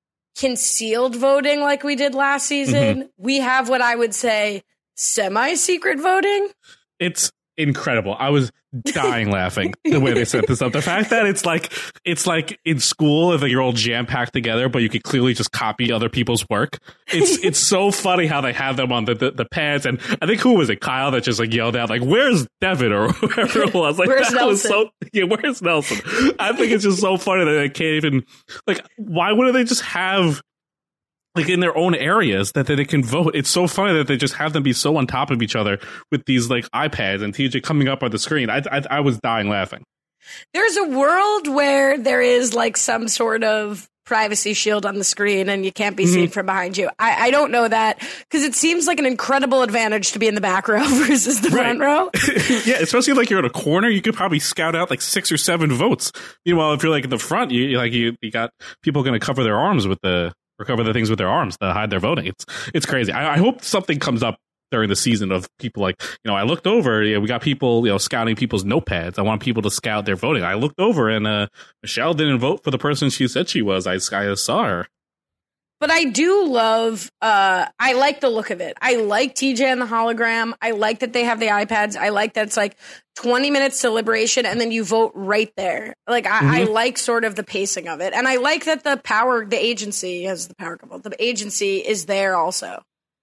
concealed voting like we did last season. Mm-hmm. We have what I would say semi-secret voting. It's incredible. I was dying laughing the way they set this up. The fact that it's like it's like in school if like you're all jam packed together, but you could clearly just copy other people's work. It's it's so funny how they have them on the, the, the pads. And I think who was it, Kyle, that just like yelled out like, "Where's Devin?" or whoever it was. Like Where's that was Nelson? so yeah. Where's Nelson? I think it's just so funny that they can't even like. Why wouldn't they just have? Like in their own areas that, that they can vote. It's so funny that they just have them be so on top of each other with these like iPads and T J coming up on the screen. I, I, I was dying laughing. There's a world where there is like some sort of privacy shield on the screen and you can't be seen Mhm. from behind you. I, I don't know that because it seems like an incredible advantage to be in the back row versus the front row. Yeah, especially like you're in a corner, you could probably scout out like six or seven votes. Meanwhile, if you're like in the front, you you- like you, you got people going to cover their arms with the or cover the things with their arms to hide their voting. It's it's crazy. I, I hope something comes up during the season of people like, you know, I looked over, yeah, we got people, you know, scouting people's notepads. I want people to scout their voting. I looked over and uh, Michelle didn't vote for the person she said she was. I, I saw her. But I do love, uh, I like the look of it. I like T J and the hologram. I like that they have the iPads. I like that it's like twenty minutes deliberation and then you vote right there. Like, I, I Mm-hmm. like sort of the pacing of it. And I like that the power, the agency, as the power couple, the agency is there also.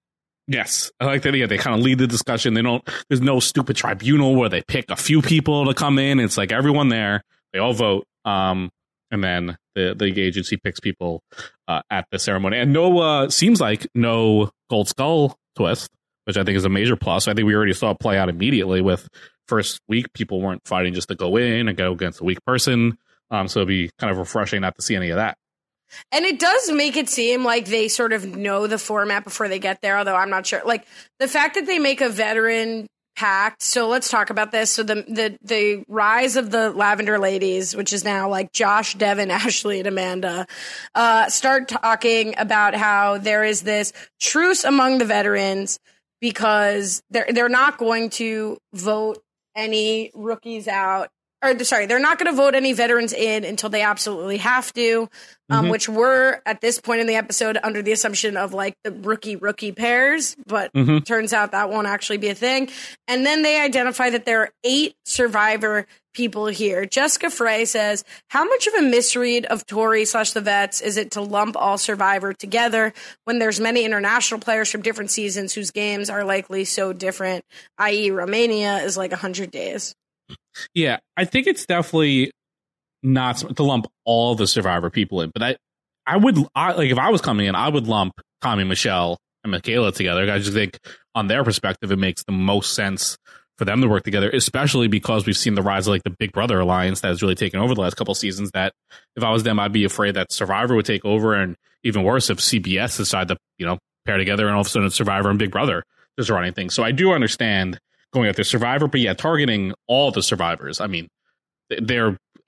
Yes, I like that. Yeah, they kind of lead the discussion. They don't. There's no stupid tribunal where they pick a few people to come in. It's like everyone there. They all vote. Um, and then the the agency picks people uh, at the ceremony. And no, uh, seems like no Gold Skull twist, which I think is a major plus. I think we already saw it play out immediately with first week. People weren't fighting just to go in and go against a weak person. Um, so it'd be kind of refreshing not to see any of that. And it does make it seem like they sort of know the format before they get there, although I'm not sure. Like the fact that they make a veteran pact. So let's talk about this. So the the the rise of the Lavender Ladies, which is now like Josh, Devin, Ashley, and Amanda, uh, start talking about how there is this truce among the veterans because they're they're not going to vote any rookies out. Or sorry, they're not going to vote any veterans in until they absolutely have to, um, Mhm. which were at this point in the episode under the assumption of like the rookie rookie pairs, but Mhm. turns out that won't actually be a thing. And then they identify that there are eight Survivor people here. Jessica Frey says, "How much of a misread of Tori slash the vets is it to lump all Survivor together when there's many international players from different seasons whose games are likely so different, that is, Romania is like one hundred days." Yeah, I think it's definitely not smart to lump all the Survivor people in, but I, I would I, like if I was coming in, I would lump Tommy, Michelle, and Michaela together. I just think on their perspective, it makes the most sense for them to work together, especially because we've seen the rise of like the Big Brother alliance that has really taken over the last couple of seasons. That if I was them, I'd be afraid that Survivor would take over, and even worse if C B S decided to you know pair together and all of a sudden Survivor and Big Brother just running things. So I do understand going after Survivor, but yeah, targeting all the survivors. I mean, they're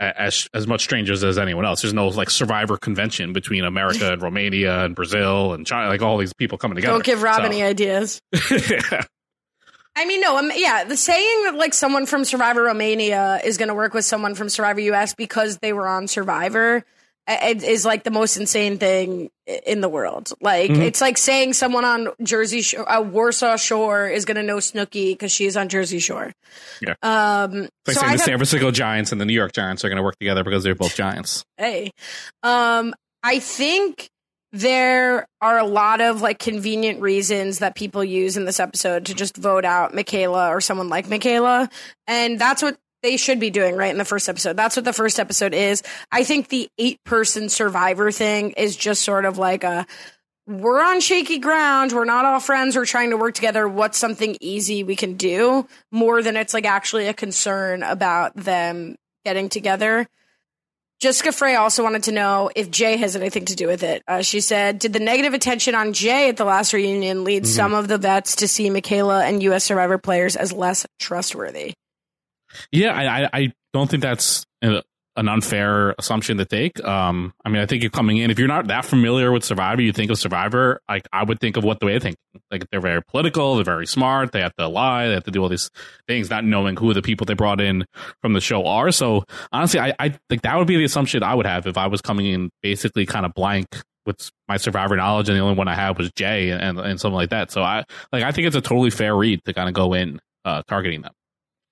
as as much strangers as anyone else. There's no like Survivor convention between America and Romania and Brazil and China, like all these people coming together. Don't give Rob So- any ideas. yeah. I mean, no, um, yeah, the saying that like someone from Survivor Romania is going to work with someone from Survivor U S because they were on Survivor uh, it is like the most insane thing i- in the world. Like, Mhm. it's like saying someone on Jersey Shore, uh, Warsaw Shore is going to know Snooki because she is on Jersey Shore. Yeah. Um, It's like so saying I the got- San Francisco Giants and the New York Giants are going to work together because they're both Giants. Hey, um, I think there are a lot of like convenient reasons that people use in this episode to just vote out Michaela or someone like Michaela. And that's what they should be doing right in the first episode. That's what the first episode is. I think the eight person Survivor thing is just sort of like a, we're on shaky ground. We're not all friends. We're trying to work together. What's something easy we can do more than it's like actually a concern about them getting together. Jessica Frey also wanted to know if Jay has anything to do with it. Uh, she said, did the negative attention on Jay at the last reunion lead Mm-hmm. some of the vets to see Michaela and U S Survivor players as less trustworthy? Yeah, I, I, I don't think that's a, an unfair assumption to take. Um, I mean, I think you're coming in, if you're not that familiar with Survivor, you think of Survivor, like I would think of what the way they think. Like they're very political, they're very smart, they have to lie, they have to do all these things, not knowing who the people they brought in from the show are. So honestly, I, I think that would be the assumption I would have if I was coming in basically kind of blank with my Survivor knowledge, and the only one I had was Jay and, and something like that. So I like I think it's a totally fair read to kind of go in uh, targeting them.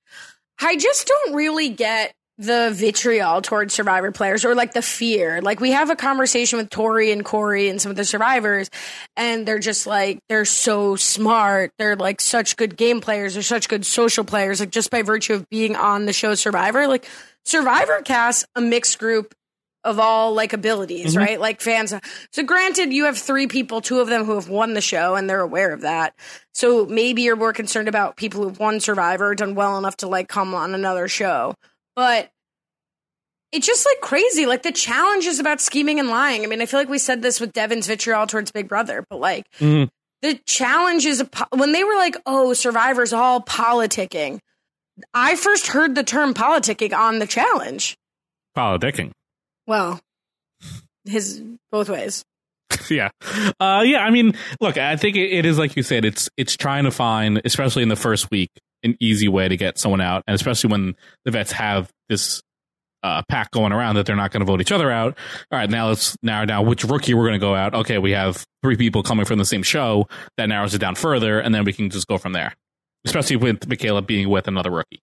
I just don't really get the vitriol towards Survivor players or like the fear. Like we have a conversation with Tori and Corey and some of the survivors, and they're just like, they're so smart. They're like such good game players. They're such good social players. Like just by virtue of being on the show Survivor, like Survivor casts a mixed group of all like abilities, Mm-hmm. right? Like fans. So granted, you have three people, two of them who have won the show and they're aware of that. So maybe you're more concerned about people who've won Survivor, done well enough to like come on another show. But it's just like crazy. Like the challenge is about scheming and lying. I mean, I feel like we said this with Devin's vitriol towards Big Brother, but like Mm-hmm. the challenge is a po- when they were like, oh, Survivor's all politicking. I first heard the term politicking on the challenge. Politicking. Well, his both ways. yeah. Uh, yeah. I mean, look, I think it, it is like you said, it's, it's trying to find, especially in the first week, an easy way to get someone out. And especially when the vets have this uh, pack going around that they're not going to vote each other out. All right. Now let's narrow down which rookie we're going to go out. Okay. We have three people coming from the same show. That narrows it down further. And then we can just go from there, especially with Michaela being with another rookie.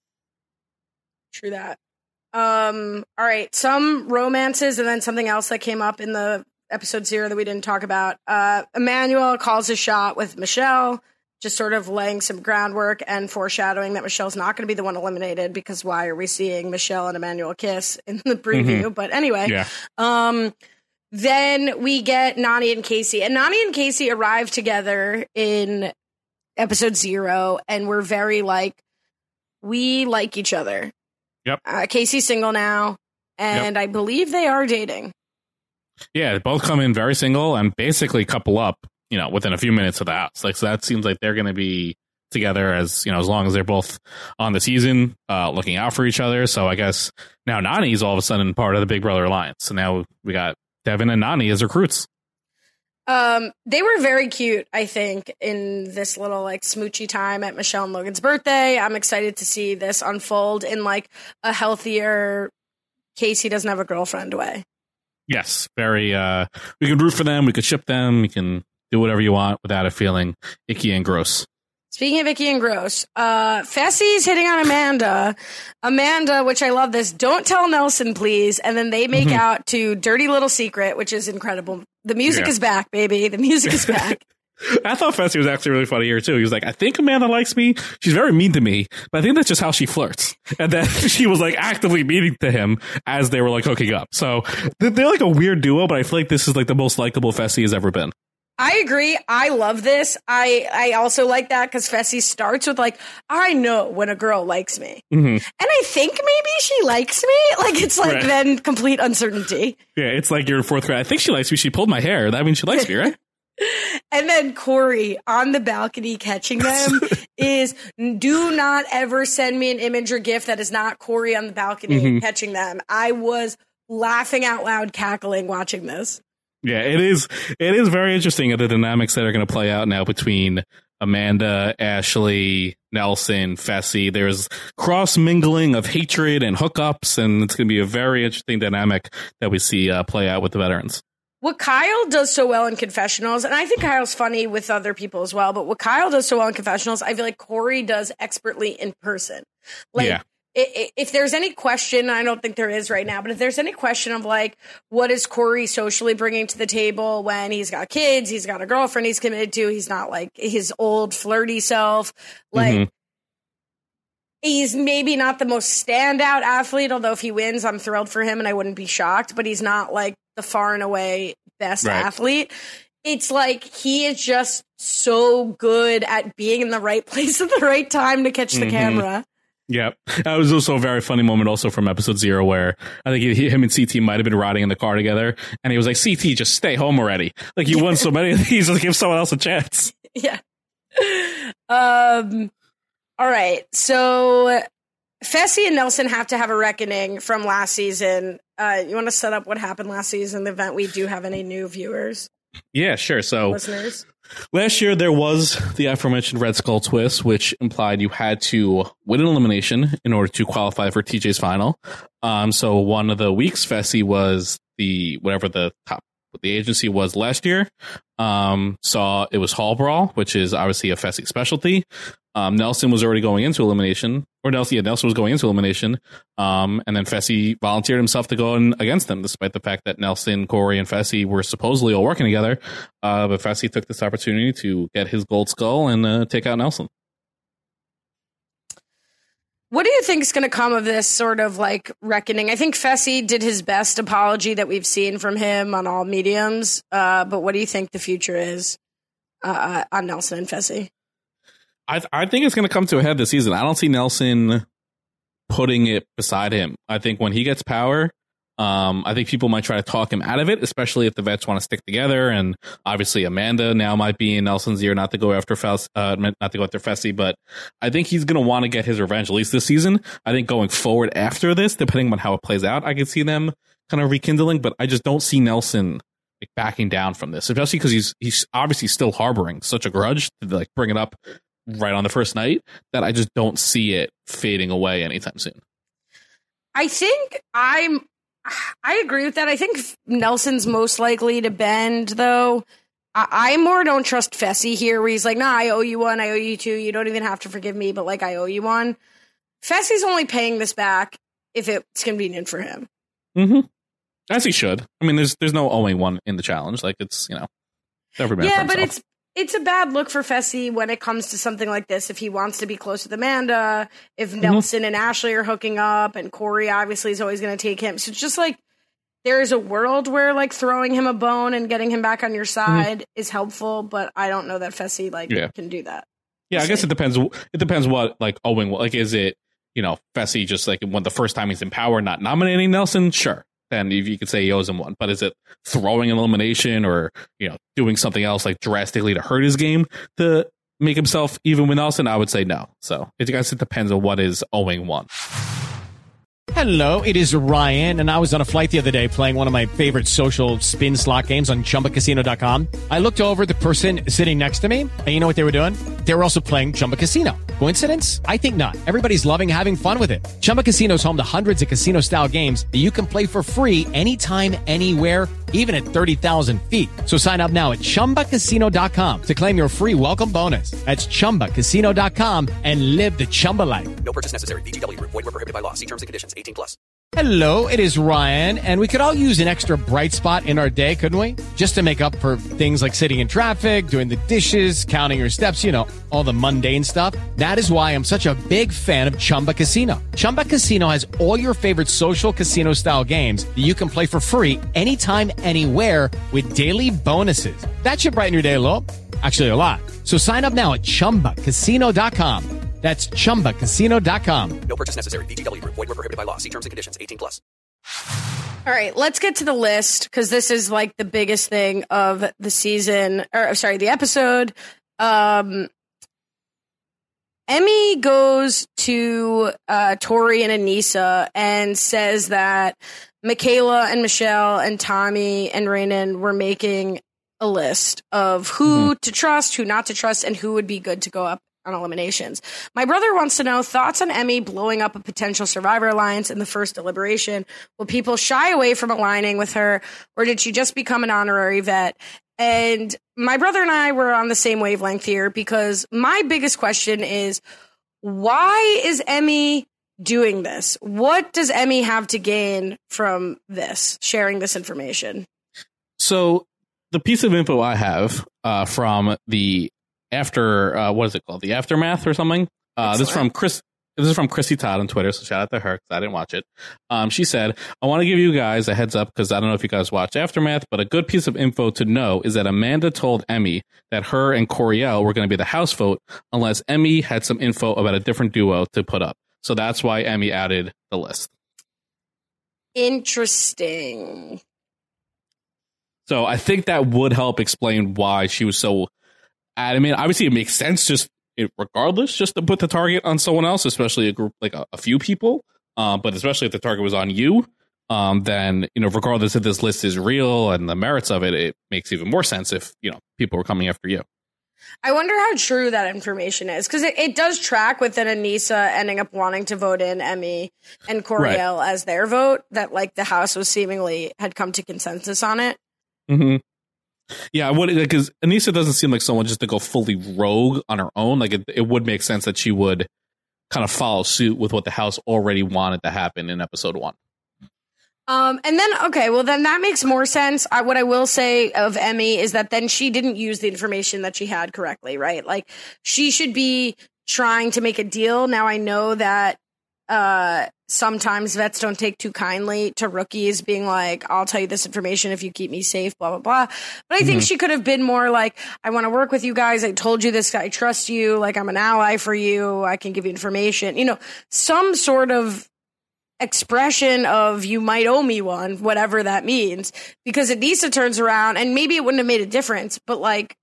True that. Um, all right. Some romances and then something else that came up in the episode zero that we didn't talk about. Uh, Emmanuel calls a shot with Michelle, just sort of laying some groundwork and foreshadowing that Michelle's not going to be the one eliminated because why are we seeing Michelle and Emmanuel kiss in the preview? Mhm. But anyway, Yeah. um, then we get Nany and Casey, and Nany and Casey arrive together in episode zero, and we're very like, we like each other. Yep. Uh, Casey's single now, and I believe they are dating. Yeah, they both come in very single and basically couple up, you know, within a few minutes of the house. Like, so that seems like they're going to be together as, you know, as long as they're both on the season, uh, looking out for each other. So I guess now Nany's all of a sudden part of the Big Brother Alliance. So now we got Devin and Nany as recruits. Um, they were very cute, I think, in this little like smoochy time at Michelle and Logan's birthday. I'm excited to see this unfold in like a healthier Casey doesn't have a girlfriend way. Yes, very, uh, we can root for them. We could ship them. We can do whatever you want without it feeling icky and gross. Speaking of icky and gross, uh, Fessy's hitting on Amanda. Amanda, which I love this, don't tell Nelson, please. And then they make Mhm. out to Dirty Little Secret, which is incredible. The music Yeah. is back, baby. The music is back. I thought Fessy was actually really funny here, too. He was like, I think Amanda likes me. She's very mean to me, but I think that's just how she flirts. And then she was like actively meaning to him as they were like hooking up. So they're they're like a weird duo, but I feel like this is like the most likable Fessy has ever been. I agree. I love this. I, I also like that because Fessy starts with like, I know when a girl likes me. Mm-hmm. And I think maybe she likes me. Like, it's like Right. then complete uncertainty. Yeah, it's like you're in fourth grade. I think she likes me. She pulled my hair. That means she likes me, right? And then Corey on the balcony catching them is, do not ever send me an image or GIF that is not Corey on the balcony Mhm. catching them. I was laughing out loud, cackling, watching this. Yeah, it is. It is very interesting the dynamics that are going to play out now between Amanda, Ashley, Nelson, Fessy. There's cross mingling of hatred and hookups, and it's going to be a very interesting dynamic that we see uh, play out with the veterans. What Kyle does so well in confessionals, and I think Kyle's funny with other people as well, but what Kyle does so well in confessionals, I feel like Corey does expertly in person. Like, Yeah. i- i- if there's any question, I don't think there is right now, but if there's any question of like, what is Corey socially bringing to the table when he's got kids, he's got a girlfriend he's committed to, he's not like his old flirty self, like, Mhm. he's maybe not the most standout athlete, although if he wins, I'm thrilled for him and I wouldn't be shocked, but he's not like the far and away best Right. athlete. It's like he is just so good at being in the right place at the right time to catch the Mhm. camera. Yeah, that was also a very funny moment also from episode zero where I think he, him and C T might have been riding in the car together, and he was like, C T, just stay home already. Like, you won so many of these, just give someone else a chance. Yeah. Um. All right. So Fessy and Nelson have to have a reckoning from last season. Uh, you want to set up what happened last season in the event we do have any new viewers, Yeah, sure. So listeners? last year there was the aforementioned Red Skull twist, which implied you had to win an elimination in order to qualify for T J's final. Um, so one of the weeks, Fessy was the whatever the top what the agency was last year. Um, saw it was Hall Brawl, which is obviously a Fessy specialty. Um, Nelson was already going into elimination, or Nelson, yeah, Nelson was going into elimination. Um, and then Fessy volunteered himself to go in against them, despite the fact that Nelson, Corey, and Fessy were supposedly all working together. Uh, but Fessy took this opportunity to get his gold skull and uh, take out Nelson. What do you think is going to come of this sort of like reckoning? I think Fessy did his best apology that we've seen from him on all mediums. Uh, but what do you think the future is uh, on Nelson and Fessy? I th- I think it's going to come to a head this season. I don't see Nelson putting it beside him. I think when he gets power, um, I think people might try to talk him out of it, especially if the vets want to stick together. And obviously, Amanda now might be in Nelson's ear not to go after Fess, uh, not to go after Fessy. But I think he's going to want to get his revenge at least this season. I think going forward after this, depending on how it plays out, I can see them kind of rekindling. But I just don't see Nelson like backing down from this, especially because he's he's obviously still harboring such a grudge to like bring it up right on the first night that I just don't see it fading away anytime soon. I think I'm, I agree with that. I think Nelson's most likely to bend, though. I, I more don't trust Fessy here, where he's like, nah, I owe you one, I owe you two. You don't even have to forgive me, but like, I owe you one. Fessy's only paying this back if it's convenient for him. Mm-hmm. As he should. I mean, there's there's no owing one in the challenge. Like, it's, you know, every man Yeah, for but himself. it's it's a bad look for Fessy when it comes to something like this. If he wants to be close with Amanda, if Mm-hmm. Nelson and Ashley are hooking up, and Corey obviously is always going to take him. So it's just like there is a world where like throwing him a bone and getting him back on your side mm-hmm. is helpful, but I don't know that Fessy like Yeah. can do that. Yeah, We'll I guess see. it depends. It depends what like owing. Like, is it, you know, Fessy just like when the first time he's in power, not nominating Nelson? Sure. Then if you could say he owes him one, but is it throwing an elimination or, you know, doing something else like drastically to hurt his game to make himself even with Nelson? I would say no. So I guess it depends on what is owing one. Hello, it is Ryan, and I was on a flight the other day playing one of my favorite social spin slot games on Chumba Casino dot com. I looked over at the person sitting next to me, and you know what they were doing? They were also playing Chumba Casino. Coincidence? I think not. Everybody's loving having fun with it. Chumba Casino is home to hundreds of casino-style games that you can play for free anytime, anywhere, even at thirty thousand feet. So sign up now at Chumba Casino dot com to claim your free welcome bonus. That's Chumba Casino dot com and live the Chumba life. No purchase necessary. V G W. Void where prohibited by law. See terms and conditions. eighteen plus. Hello, it is Ryan, and we could all use an extra bright spot in our day, couldn't we? Just to make up for things like sitting in traffic, doing the dishes, counting your steps, you know, all the mundane stuff. That is why I'm such a big fan of Chumba Casino. Chumba Casino has all your favorite social casino-style games that you can play for free anytime, anywhere with daily bonuses. That should brighten your day a little. Actually, a lot. So sign up now at Chumba Casino dot com. That's Chumba Casino dot com. No purchase necessary. V G W. Void where prohibited by law. See terms and conditions. eighteen plus. All right, let's get to the list because this is like the biggest thing of the season, or sorry, the episode. Um, Emmy goes to uh, Tori and Anissa and says that Michaela and Michelle and Tommy and Raynon were making a list of who mm-hmm. to trust, who not to trust, and who would be good to go up on eliminations. My brother wants to know thoughts on Emmy blowing up a potential Survivor alliance in the first deliberation. Will people shy away from aligning with her, or did she just become an honorary vet? And my brother and I were on the same wavelength here because my biggest question is, why is Emmy doing this? What does Emmy have to gain from this, sharing this information? So the piece of info I have uh, from the after, uh, what is it called? The Aftermath or something? Uh, this is from Chris. This is from Chrissy Todd on Twitter, so shout out to her because I didn't watch it. Um, she said, I want to give you guys a heads up because I don't know if you guys watch Aftermath, but a good piece of info to know is that Amanda told Emmy that her and Coriel were going to be the house vote unless Emmy had some info about a different duo to put up. So that's why Emmy added the list. Interesting. So I think that would help explain why she was so adamant. Obviously, it makes sense just it, regardless, just to put the target on someone else, especially a group like a, a few people. Um, but especially if the target was on you, um, then, you know, regardless if this list is real and the merits of it, it makes even more sense if, you know, people were coming after you. I wonder how true that information is because it, it does track with an Anissa ending up wanting to vote in Emmy and Coriel right. as their vote, that like the House was seemingly had come to consensus on it. Mm-hmm. Yeah, I would, because Anissa doesn't seem like someone just to go fully rogue on her own. Like it, it would make sense that she would kind of follow suit with what the House already wanted to happen in episode one. Um, and then, okay, well, then that makes more sense. I, what I will say of Emmy is that then she didn't use the information that she had correctly, right? Like she should be trying to make a deal. Now I know that uh, sometimes vets don't take too kindly to rookies being like, I'll tell you this information if you keep me safe, blah, blah, blah. But I think mm-hmm. she could have been more like, I want to work with you guys. I told you this. I trust you. Like, I'm an ally for you. I can give you information. You know, some sort of expression of you might owe me one, whatever that means. Because Anissa turns around and maybe it wouldn't have made a difference, but like,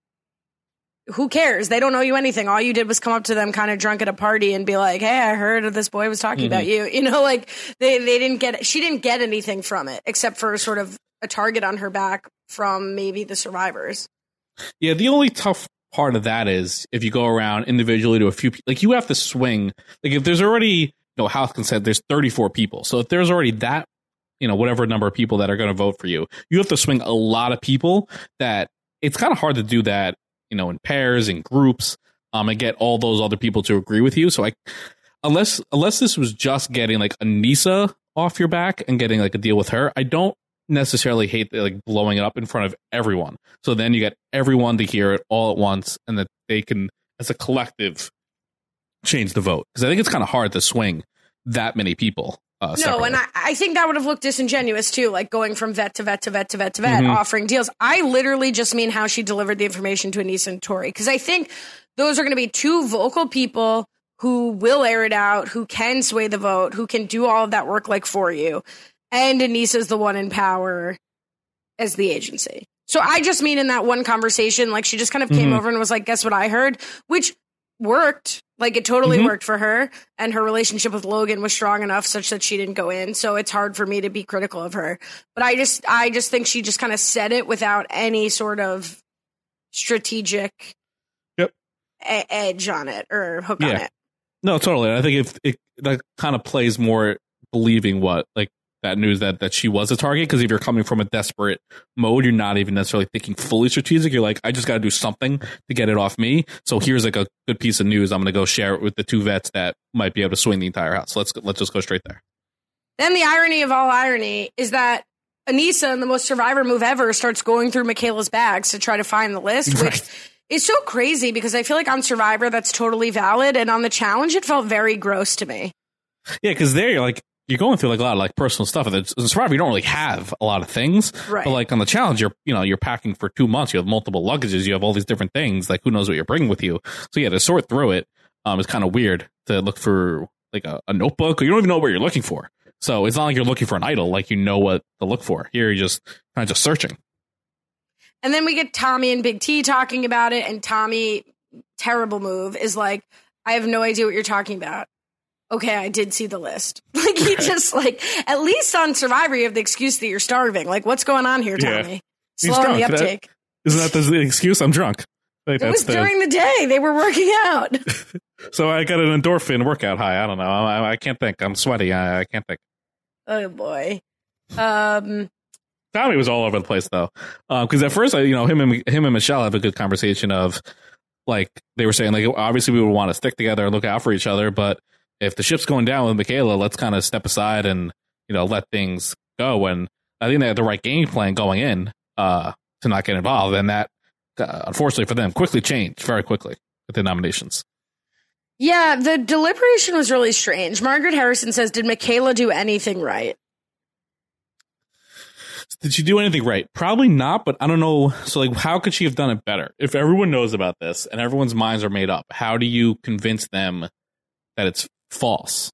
who cares? They don't owe you anything. All you did was come up to them kind of drunk at a party and be like, hey, I heard this boy was talking mm-hmm. about you. You know, like they, they didn't get, she didn't get anything from it except for sort of a target on her back from maybe the survivors. Yeah. The only tough part of that is if you go around individually to a few, like you have to swing, like if there's already, you know, House consent, there's thirty-four people. So if there's already that, you know, whatever number of people that are going to vote for you, you have to swing a lot of people that it's kind of hard to do that, you know, in pairs and groups, um, and get all those other people to agree with you. So I, unless, unless this was just getting like Anissa off your back and getting like a deal with her, I don't necessarily hate the, like blowing it up in front of everyone. So then you get everyone to hear it all at once and that they can, as a collective, change the vote. Cause I think it's kind of hard to swing that many people. Uh, no, and I, I think that would have looked disingenuous too, like going from vet to vet to vet to vet to vet, Mm-hmm. offering deals. I literally just mean how she delivered the information to Anissa and Tori, because I think those are going to be two vocal people who will air it out, who can sway the vote, who can do all of that work like for you. And Anissa's the one in power as the agency. So I just mean in that one conversation, like she just kind of came Mhm. over and was like, guess what I heard? Which worked. Like it totally Mhm. worked for her, and her relationship with Logan was strong enough such that she didn't go in. So it's hard for me to be critical of her. But I just, I just think she just kind of said it without any sort of strategic Yep. e- edge on it or hook on Yeah. it. No, totally. I think if it that kind of plays more believing what like that news that that she was a target, because if you're coming from a desperate mode, you're not even necessarily thinking fully strategic. You're like, I just got to do something to get it off me. So here's like a good piece of news. I'm going to go share it with the two vets that might be able to swing the entire house. Let's let's just go straight there. Then the irony of all irony is that Anissa, in the most Survivor move ever, starts going through Michaela's bags to try to find the list, which Right. is so crazy because I feel like on Survivor that's totally valid, and on the challenge it felt very gross to me. Yeah, because there you're like you're going through like a lot of like personal stuff. And it's- in Survivor, you don't really have a lot of things. Right. But like on the challenge, you're you know you're packing for two months. You have multiple luggages. You have all these different things. Like who knows what you're bringing with you. So yeah, to sort through it um, is kind of weird to look for like a, a notebook. Or you don't even know what you're looking for. So it's not like you're looking for an idol, like you know what to look for. Here you're just kind of just searching. And then we get Tommy and Big T talking about it, and Tommy, terrible move, is like, I have no idea what you're talking about. Okay, I did see the list. Like, he just, like, at least on Survivor, you have the excuse that you're starving. Like, what's going on here, Tommy? Yeah. Slow on the uptake. That, isn't that the excuse? I'm drunk. Like, it that's was the, during the day. They were working out. So I got an endorphin workout high. I don't know. I, I can't think. I'm sweaty. I, I can't think. Oh, boy. Um, Tommy was all over the place, though. Because uh, at first, I, you know, him and him and Michelle have a good conversation of, like, they were saying, like, obviously we would want to stick together and look out for each other, but if the ship's going down with Michaela, let's kind of step aside and, you know, let things go. And I think they had the right game plan going in uh, to not get involved. And that, uh, unfortunately for them, quickly changed very quickly with the nominations. Yeah, the deliberation was really strange. Margaret Harrison says, did Michaela do anything right? Did she do anything right? Probably not, but I don't know. So, like, how could she have done it better? If everyone knows about this and everyone's minds are made up, how do you convince them that it's false?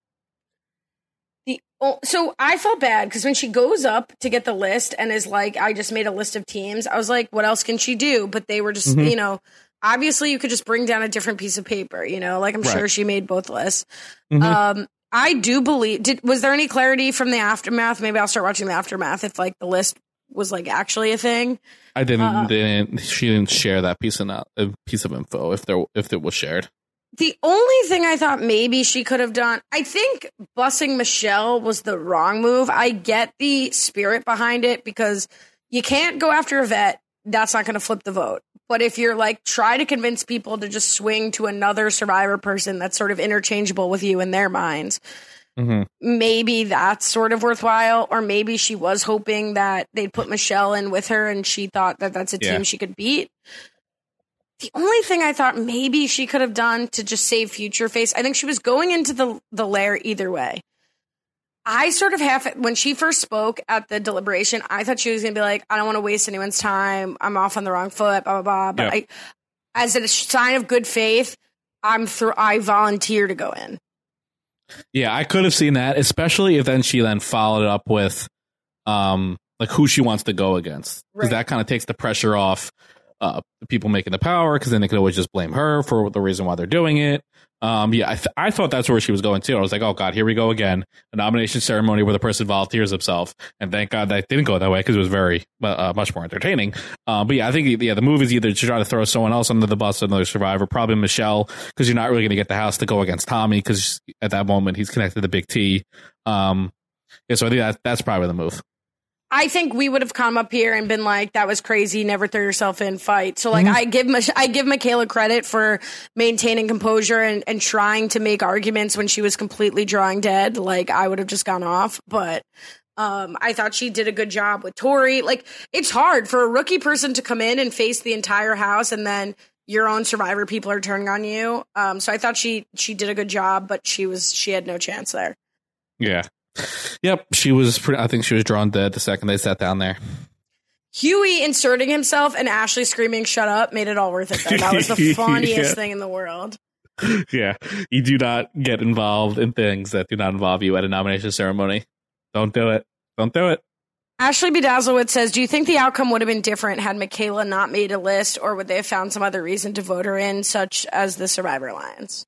The oh, so I felt bad because when she goes up to get the list and is like, I just made a list of teams, I was like, what else can she do? But they were just, mm-hmm. you know, obviously you could just bring down a different piece of paper, you know, like I'm right. sure she made both lists. Mm-hmm. Um, I do believe, did, was there any clarity from the aftermath? Maybe I'll start watching the aftermath if like the list was like actually a thing. I didn't, uh, didn't she didn't share that piece of, not, uh, piece of info if there, if it was shared. The only thing I thought maybe she could have done, I think bussing Michelle was the wrong move. I get the spirit behind it because you can't go after a vet. That's not going to flip the vote. But if you're like, try to convince people to just swing to another Survivor person that's sort of interchangeable with you in their minds, mm-hmm. maybe that's sort of worthwhile. Or maybe she was hoping that they'd put Michelle in with her and she thought that that's a team yeah. she could beat. The only thing I thought maybe she could have done to just save future face, I think she was going into the, the lair either way. I sort of half, when she first spoke at the deliberation, I thought she was going to be like, I don't want to waste anyone's time. I'm off on the wrong foot, blah, blah, blah. But yep. I, as a sign of good faith, I'm through, I volunteer to go in. Yeah, I could have seen that, especially if then she then followed it up with um, like who she wants to go against. Because right. that kind of takes the pressure off uh, the people making the power, because then they could always just blame her for the reason why they're doing it. Um, yeah, I, th- I thought that's where she was going too. I was like, oh God, here we go again. A nomination ceremony where the person volunteers himself. And thank God that didn't go that way because it was very, uh, much more entertaining. Uh, but yeah, I think, yeah, the move is either to try to throw someone else under the bus, another survivor, probably Michelle, because you're not really going to get the house to go against Tommy because at that moment he's connected to Big T. Um, yeah, so I think that, that's probably the move. I think we would have come up here and been like, that was crazy. Never throw yourself in fight. So like, mm-hmm. I give, Mich- I give Michaela credit for maintaining composure and, and trying to make arguments when she was completely drawing dead. Like I would have just gone off, but, um, I thought she did a good job with Tori. Like it's hard for a rookie person to come in and face the entire house and then your own survivor people are turning on you. Um, so I thought she, she did a good job, but she was, she had no chance there. Yeah. Yep, she was. Pretty, I think she was drawn dead the second they sat down there. Huey inserting himself and Ashley screaming "shut up" made it all worth it. Though. That was the funniest yeah. thing in the world. Yeah, you do not get involved in things that do not involve you at a nomination ceremony. Don't do it. Don't do it. Ashley Bedazzlewitz says, "Do you think the outcome would have been different had Michaela not made a list, or would they have found some other reason to vote her in, such as the Survivor Alliance?"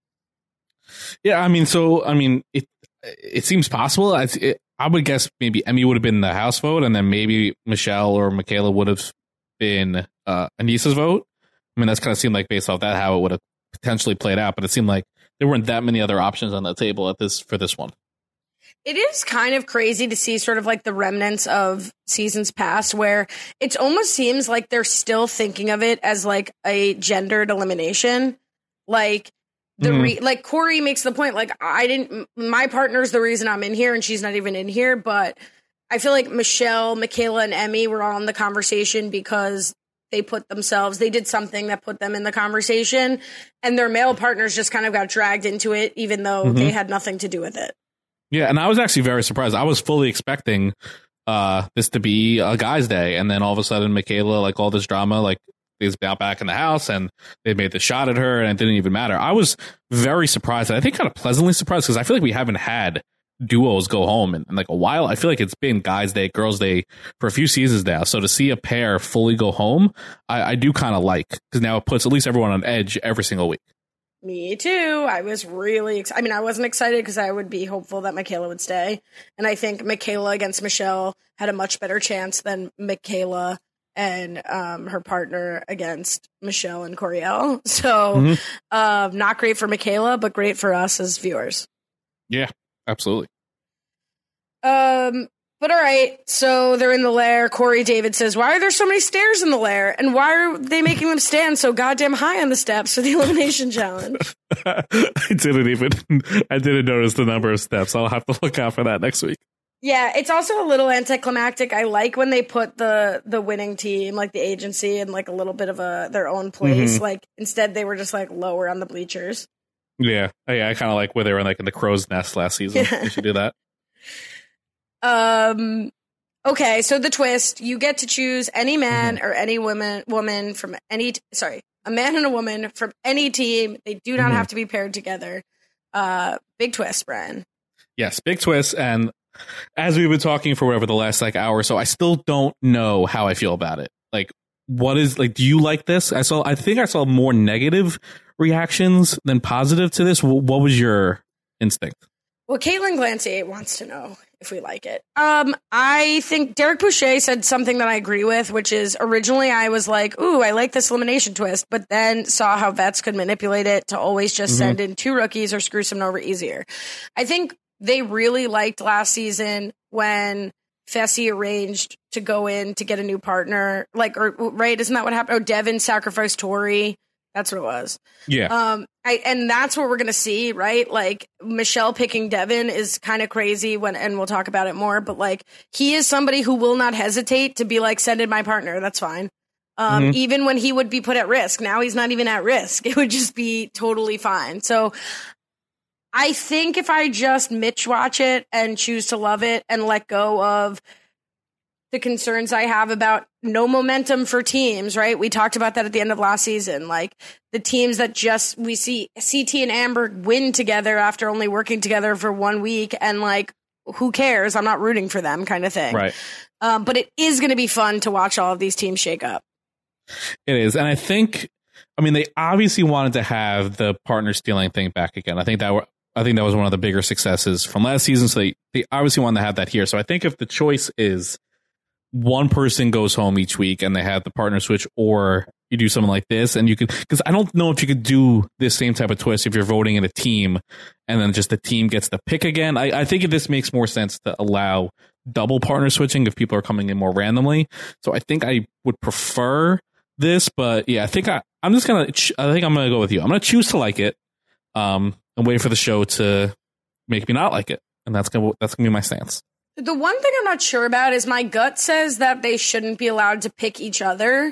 Yeah, I mean, so I mean it. It seems possible. I, it, I would guess maybe Emmy would have been the House vote, and then maybe Michelle or Michaela would have been uh, Anissa's vote. I mean, that's kind of seemed like based off that how it would have potentially played out, but it seemed like there weren't that many other options on the table at this for this one. It is kind of crazy to see sort of like the remnants of seasons past where it almost seems like they're still thinking of it as like a gendered elimination. Like, The re- mm. like Corey makes the point, like I didn't, my partner's the reason I'm in here and she's not even in here. But I feel like Michelle, Michaela and Emmy were all in the conversation because they put themselves, they did something that put them in the conversation and their male partners just kind of got dragged into it, even though mm-hmm. they had nothing to do with it. Yeah. And I was actually very surprised. I was fully expecting uh, this to be a guy's day. And then all of a sudden, Michaela, like all this drama, like, is out back in the house and they made the shot at her and it didn't even matter. I was very surprised. I think kind of pleasantly surprised because I feel like we haven't had duos go home in, in like a while. I feel like it's been Guys Day, Girls Day for a few seasons now. So to see a pair fully go home, I, I do kind of like, because now it puts at least everyone on edge every single week. Me too. I was really excited. I mean, I wasn't excited because I would be hopeful that Michaela would stay. And I think Michaela against Michelle had a much better chance than Michaela and um, her partner against Michelle and Coriel. So mm-hmm. um, not great for Michaela, but great for us as viewers. Yeah, absolutely. Um, but all right, so they're in the lair. Corey David says, why are there so many stairs in the lair? And why are they making them stand so goddamn high on the steps for the elimination challenge? I didn't even, I didn't notice the number of steps. I'll have to look out for that next week. Yeah, it's also a little anticlimactic. I like when they put the the winning team, like the agency, in like a little bit of a their own place. Mm-hmm. Like instead, they were just like lower on the bleachers. Yeah, yeah, I kind of like where they were like in the crow's nest last season. Yeah. They should do that. Um. Okay, so the twist: you get to choose any man mm-hmm. or any woman woman from any. T- sorry, a man and a woman from any team. They do not mm-hmm. have to be paired together. Uh, big twist, Brian. Yes, big twist, and as we've been talking for whatever the last like hour or so, I still don't know how I feel about it. Like, what is like? Do you like this? I saw. I think I saw more negative reactions than positive to this. What was your instinct? Well, Caitlin Glancy wants to know if we like it. Um, I think Derek Boucher said something that I agree with, which is originally I was like, ooh, I like this elimination twist, but then saw how vets could manipulate it to always just mm-hmm. send in two rookies or screw someone over easier. I think they really liked last season when Fessy arranged to go in to get a new partner. Like, or right? Isn't that what happened? Oh, Devin sacrificed Tori. That's what it was. Yeah. Um, I, and that's what we're going to see, right? Like Michelle picking Devin is kind of crazy when, and we'll talk about it more, but like he is somebody who will not hesitate to be like, send in my partner. That's fine. Um, mm-hmm. Even when he would be put at risk. Now he's not even at risk. It would just be totally fine. So I think if I just Mitch watch it and choose to love it and let go of the concerns I have about no momentum for teams, right? We talked about that at the end of last season. Like the teams that just, we see C T and Amber win together after only working together for one week. And like, who cares? I'm not rooting for them kind of thing. Right. Um, but it is going to be fun to watch all of these teams shake up. It is. And I think, I mean, they obviously wanted to have the partner stealing thing back again. I think that were, I think that was one of the bigger successes from last season. So they, they obviously want to have that here. So I think if the choice is one person goes home each week and they have the partner switch, or you do something like this and you could, because I don't know if you could do this same type of twist if you're voting in a team and then just the team gets the pick again. I, I think this makes more sense to allow double partner switching if people are coming in more randomly. So I think I would prefer this, but yeah, I think I, I'm just going to, I think I'm going to go with you. I'm going to choose to like it. Um, and wait for the show to make me not like it. And that's going to, that's going to be my stance. The one thing I'm not sure about is my gut says that they shouldn't be allowed to pick each other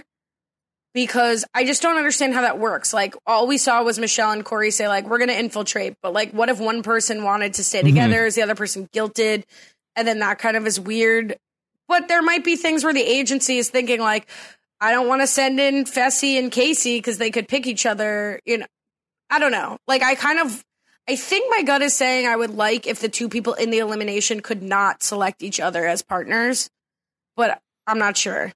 because I just don't understand how that works. Like all we saw was Michelle and Corey say like, we're going to infiltrate. But like, what if one person wanted to stay together? Mm-hmm. Is the other person guilted? And then that kind of is weird. But there might be things where the agency is thinking like, I don't want to send in Fessy and Casey because they could pick each other. You know, I don't know. Like I kind of, I think my gut is saying I would like if the two people in the elimination could not select each other as partners, but I'm not sure.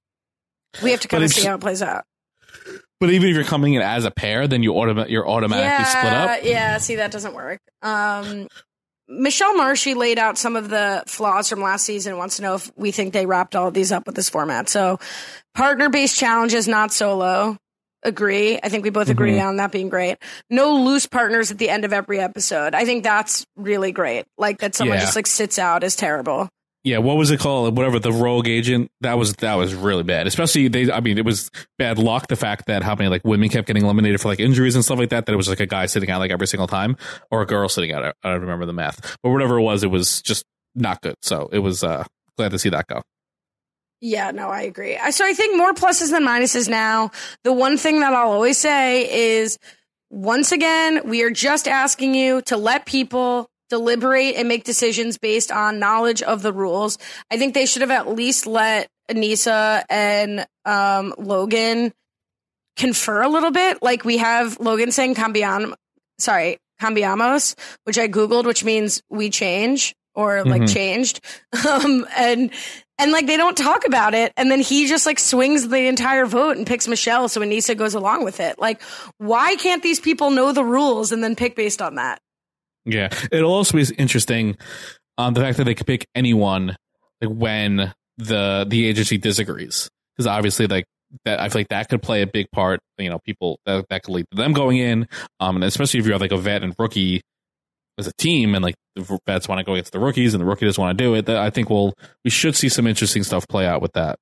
We have to kind of see how it plays out. But even if you're coming in as a pair, then you automa- you're automatically yeah, split up. Yeah, see, that doesn't work. Um, Michelle Marshy laid out some of the flaws from last season, wants to know if we think they wrapped all of these up with this format. So partner-based challenges, not solo. Agree. I think we both agree mm-hmm. on that being great. No loose partners at the end of every episode. I think that's really great. Like that someone yeah. just like sits out is terrible. Yeah, what was it called? Whatever, the rogue agent. That was that was really bad. Especially they. I mean, it was bad luck. The fact that how many like women kept getting eliminated for like injuries and stuff like that. That it was like a guy sitting out like every single time, or a girl sitting out. I don't remember the math, but whatever it was, it was just not good. So it was uh, glad to see that go. Yeah, no, I agree. So I think more pluses than minuses now. The one thing that I'll always say is, once again, we are just asking you to let people deliberate and make decisions based on knowledge of the rules. I think they should have at least let Anissa and um, Logan confer a little bit. Like we have Logan saying cambiam, sorry, cambiamos, which I Googled, which means we change or like Mhm. changed. Um, and, and like they don't talk about it. And then he just like swings the entire vote and picks Michelle. So Anissa goes along with it. Like, why can't these people know the rules and then pick based on that? Yeah, it'll also be interesting on the fact that they could pick anyone like when the the agency disagrees, because obviously like that I feel like that could play a big part. You know, people that, that could lead to them going in, um, and especially if you're like a vet and rookie as a team, and like the vets want to go against the rookies and the rookie doesn't want to do it. That I think we'll we should see some interesting stuff play out with that.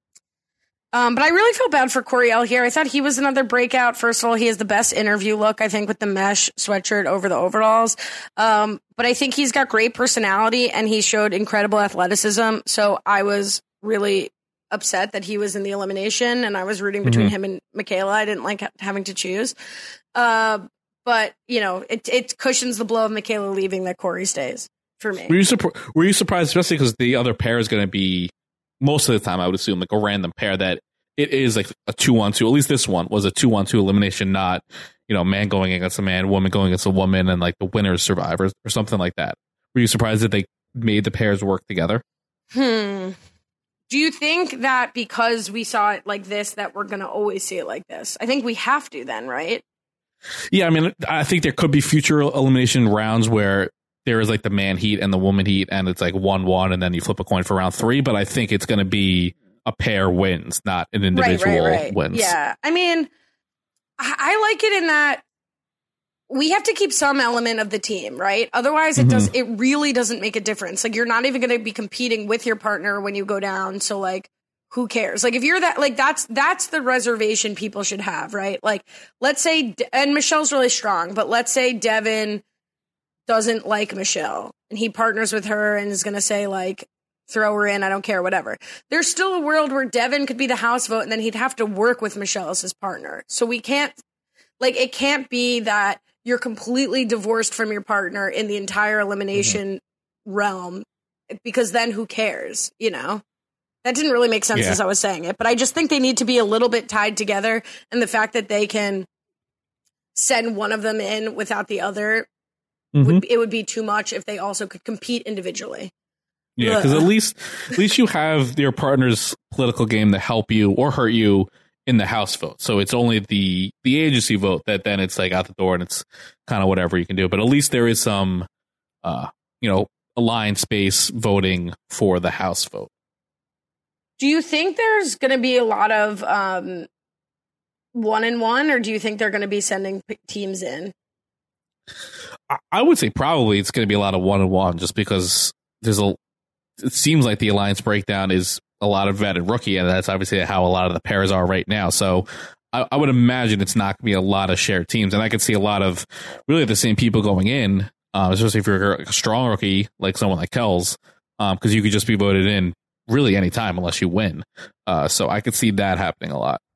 Um, but I really feel bad for Coriel here. I thought he was another breakout. First of all, he has the best interview look, I think, with the mesh sweatshirt over the overalls. Um, but I think he's got great personality and he showed incredible athleticism. So I was really upset that he was in the elimination and I was rooting between Mhm. him and Michaela. I didn't like ha- having to choose. Uh, but, you know, it, it cushions the blow of Michaela leaving that Corey stays for me. Were you surprised? Were you surprised, especially because the other pair is going to be most of the time, I would assume, like a random pair that it is like a two on two. At least this one was a two on two elimination, not you know man going against a man, woman going against a woman, and like the winners survivors or something like that. Were you surprised that they made the pairs work together? Hmm. Do you think that because we saw it like this, that we're going to always see it like this? I think we have to then, right? Yeah, I mean, I think there could be future elimination rounds where there is like the man heat and the woman heat, and it's like one one, and then you flip a coin for round three. But I think it's going to be a pair wins, not an individual right, right, right. wins. Yeah. I mean, I, I like it in that we have to keep some element of the team, right? Otherwise, it Mhm. does. It really doesn't make a difference. Like, you're not even going to be competing with your partner when you go down. So, like, who cares? Like, if you're that, like, that's that's the reservation people should have, right? Like, let's say, and Michelle's really strong, but let's say Devin doesn't like Michelle and he partners with her and is going to say, like, throw her in, I don't care, whatever. There's still a world where Devin could be the house vote and then he'd have to work with Michelle as his partner. So we can't, like, it can't be that you're completely divorced from your partner in the entire elimination mm-hmm. realm, because then who cares, you know? That didn't really make sense Yeah. as I was saying it, but I just think they need to be a little bit tied together, and the fact that they can send one of them in without the other, Mhm. would, it would be too much if they also could compete individually. Yeah, because at least at least you have your partner's political game to help you or hurt you in the House vote. So it's only the the agency vote that then it's like out the door and it's kind of whatever you can do. But at least there is some, uh, you know, aligned space voting for the House vote. Do you think there's going to be a lot of um, one and one, or do you think they're going to be sending p- teams in? I, I would say probably it's going to be a lot of one and one, just because there's a. It seems like the alliance breakdown is a lot of vet and rookie, and that's obviously how a lot of the pairs are right now. So I, I would imagine it's not going to be a lot of shared teams, and I could see a lot of really the same people going in, uh, especially if you're a strong rookie like someone like Kells, because um, you could just be voted in really any time unless you win. Uh, so I could see that happening a lot.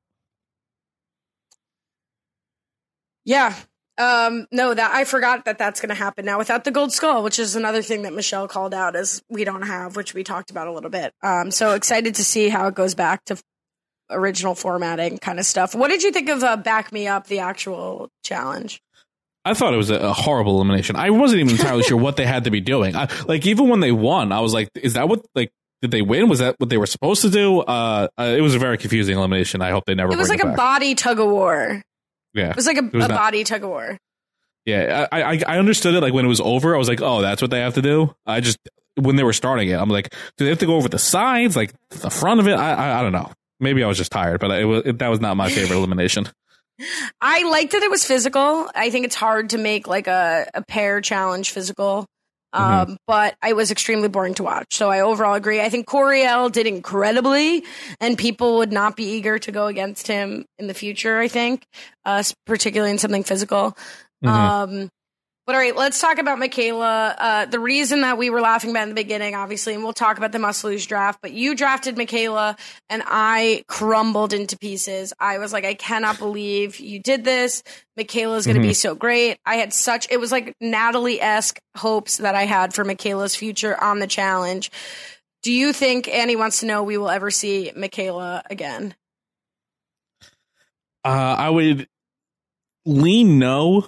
Yeah. Um, no, that I forgot that that's going to happen now without the gold skull, which is another thing that Michelle called out as we don't have, which we talked about a little bit. Um, so excited to see how it goes back to original formatting kind of stuff. What did you think of uh, Back Me Up, the actual challenge? I thought it was a, a horrible elimination. I wasn't even entirely sure what they had to be doing. I, like, even when they won, I was like, is that what, like, did they win? Was that what they were supposed to do? Uh, uh, it was a very confusing elimination. I hope they never It was bring like it a back. body tug of war. Yeah. It was like a, It was a not- body tug of war. Yeah, I, I I understood it. Like, when it was over, I was like, oh, that's what they have to do. I just, when they were starting it, I'm like, do they have to go over the sides, like the front of it? I I, I don't know. Maybe I was just tired, but it was it, that was not my favorite elimination. I liked that it was physical. I think it's hard to make like a, a pair challenge physical. Um, Mm-hmm. but I was extremely boring to watch. So I overall agree. I think Coriel did incredibly, and people would not be eager to go against him in the future, I think, uh, particularly in something physical. Mhm. Um, but all right, let's talk about Michaela. Uh, the reason that we were laughing about in the beginning, obviously, and we'll talk about the must lose draft, but you drafted Michaela and I crumbled into pieces. I was like, I cannot believe you did this. Michaela's going to Mhm. be so great. I had such, it was like Natalie-esque hopes that I had for Michaela's future on the challenge. Do you think, Annie wants to know, we will ever see Michaela again? Uh, I would lean no,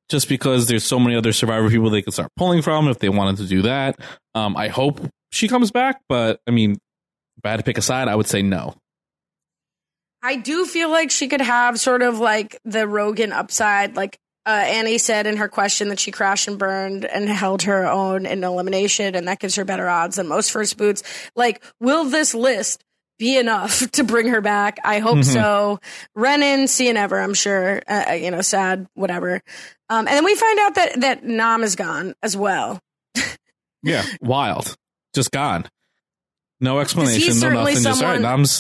just because there's so many other Survivor people they could start pulling from if they wanted to do that. Um, I hope she comes back, but I mean, if I had to pick a side, I would say no. I do feel like she could have sort of like the Rogan upside, like uh, Annie said in her question that she crashed and burned and held her own in elimination, and that gives her better odds than most first boots. Like, will this list be enough to bring her back? I hope Mm-hmm. so. Renan, see you never, I'm sure. Uh, you know, sad, whatever. Um, and then we find out that, that Nam is gone as well. Yeah, wild. Just gone. No explanation, no certainly nothing. Just, all right, someone- Nam's...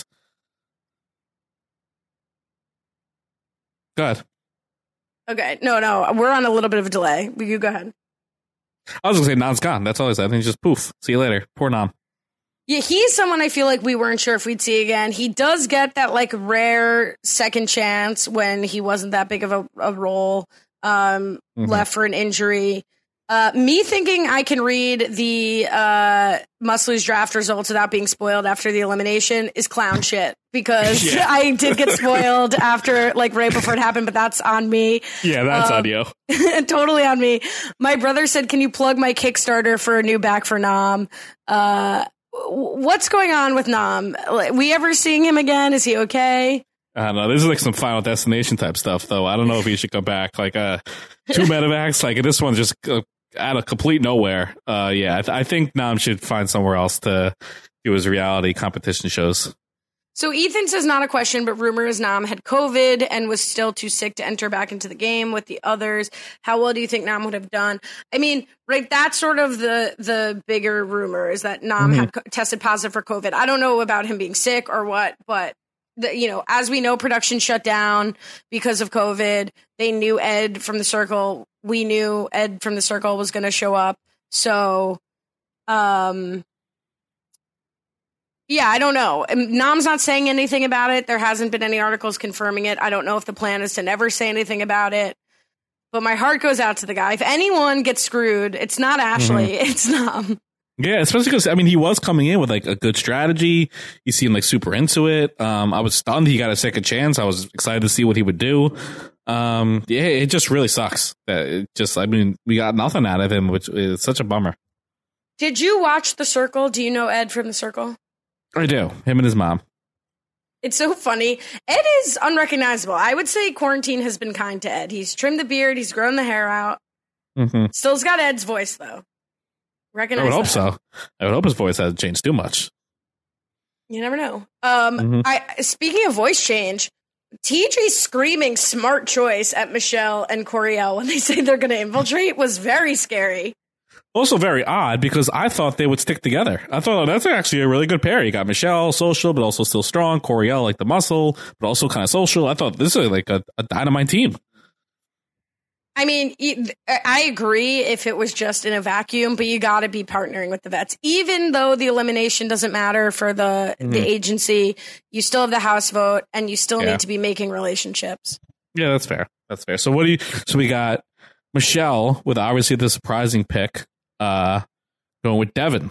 Go ahead. Okay, no, no, we're on a little bit of a delay. You go ahead. I was going to say Nam's gone. That's all I said. I think just poof. See you later. Poor Nam. Yeah, he's someone I feel like we weren't sure if we'd see again. He does get that like rare second chance when he wasn't that big of a, a role, um, Mhm. left for an injury. Uh, me thinking I can read the uh, Must Lose draft results without being spoiled after the elimination is clown shit because Yeah. I did get spoiled after, like, right before it happened, but that's on me. Yeah, that's Um, on you. Totally on me. My brother said, can you plug my Kickstarter for a new back for Nam? Uh, w- what's going on with Nam? Like, we ever seeing him again? Is he okay? I don't know. This is like some Final Destination type stuff, though. I don't know if he should come back. Like uh, two medevacs, like this one just uh, out of complete nowhere. Uh, yeah, I, th- I think Nam should find somewhere else to do his reality competition shows. So Ethan says not a question, but rumor is Nam had COVID and was still too sick to enter back into the game with the others. How well do you think Nam would have done? I mean, right, that's sort of the the bigger rumor is that Nam Mhm. had co- tested positive for COVID. I don't know about him being sick or what, but the, you know, as we know, production shut down because of COVID. They knew Ed from the Circle. We knew Ed from the Circle was going to show up. So, um, yeah, I don't know. Um, Nam's not saying anything about it. There hasn't been any articles confirming it. I don't know if the plan is to never say anything about it. But my heart goes out to the guy. If anyone gets screwed, it's not Ashley. Mhm. It's Nam. Yeah, especially because I mean he was coming in with like a good strategy. He seemed like super into it. Um, I was stunned he got a second chance. I was excited to see what he would do. Um, yeah, it just really sucks that it just. I mean, we got nothing out of him, which is such a bummer. Did you watch The Circle? Do you know Ed from The Circle? I do. Him and his mom. It's so funny. Ed is unrecognizable. I would say quarantine has been kind to Ed. He's trimmed the beard. He's grown the hair out. Mm-hmm. Still's got Ed's voice, though. Recognize I would hope that. so. I would hope his voice hasn't changed too much. You never know. Um, Mhm. I speaking of voice change, T J screaming smart choice at Michelle and Coriel when they say they're going to infiltrate was very scary. Also very odd because I thought they would stick together. I thought oh, that's actually a really good pair. You got Michelle, social, but also still strong. Coriel, like the muscle, but also kind of social. I thought this is like a, a dynamite team. I mean, you- I agree if it was just in a vacuum, but you got to be partnering with the vets. Even though the elimination doesn't matter for the, Mhm. the agency, you still have the House vote and you still Yeah. need to be making relationships. Yeah, that's fair. That's fair. So what do you? So we got Michelle with obviously the surprising pick, uh, going with Devin.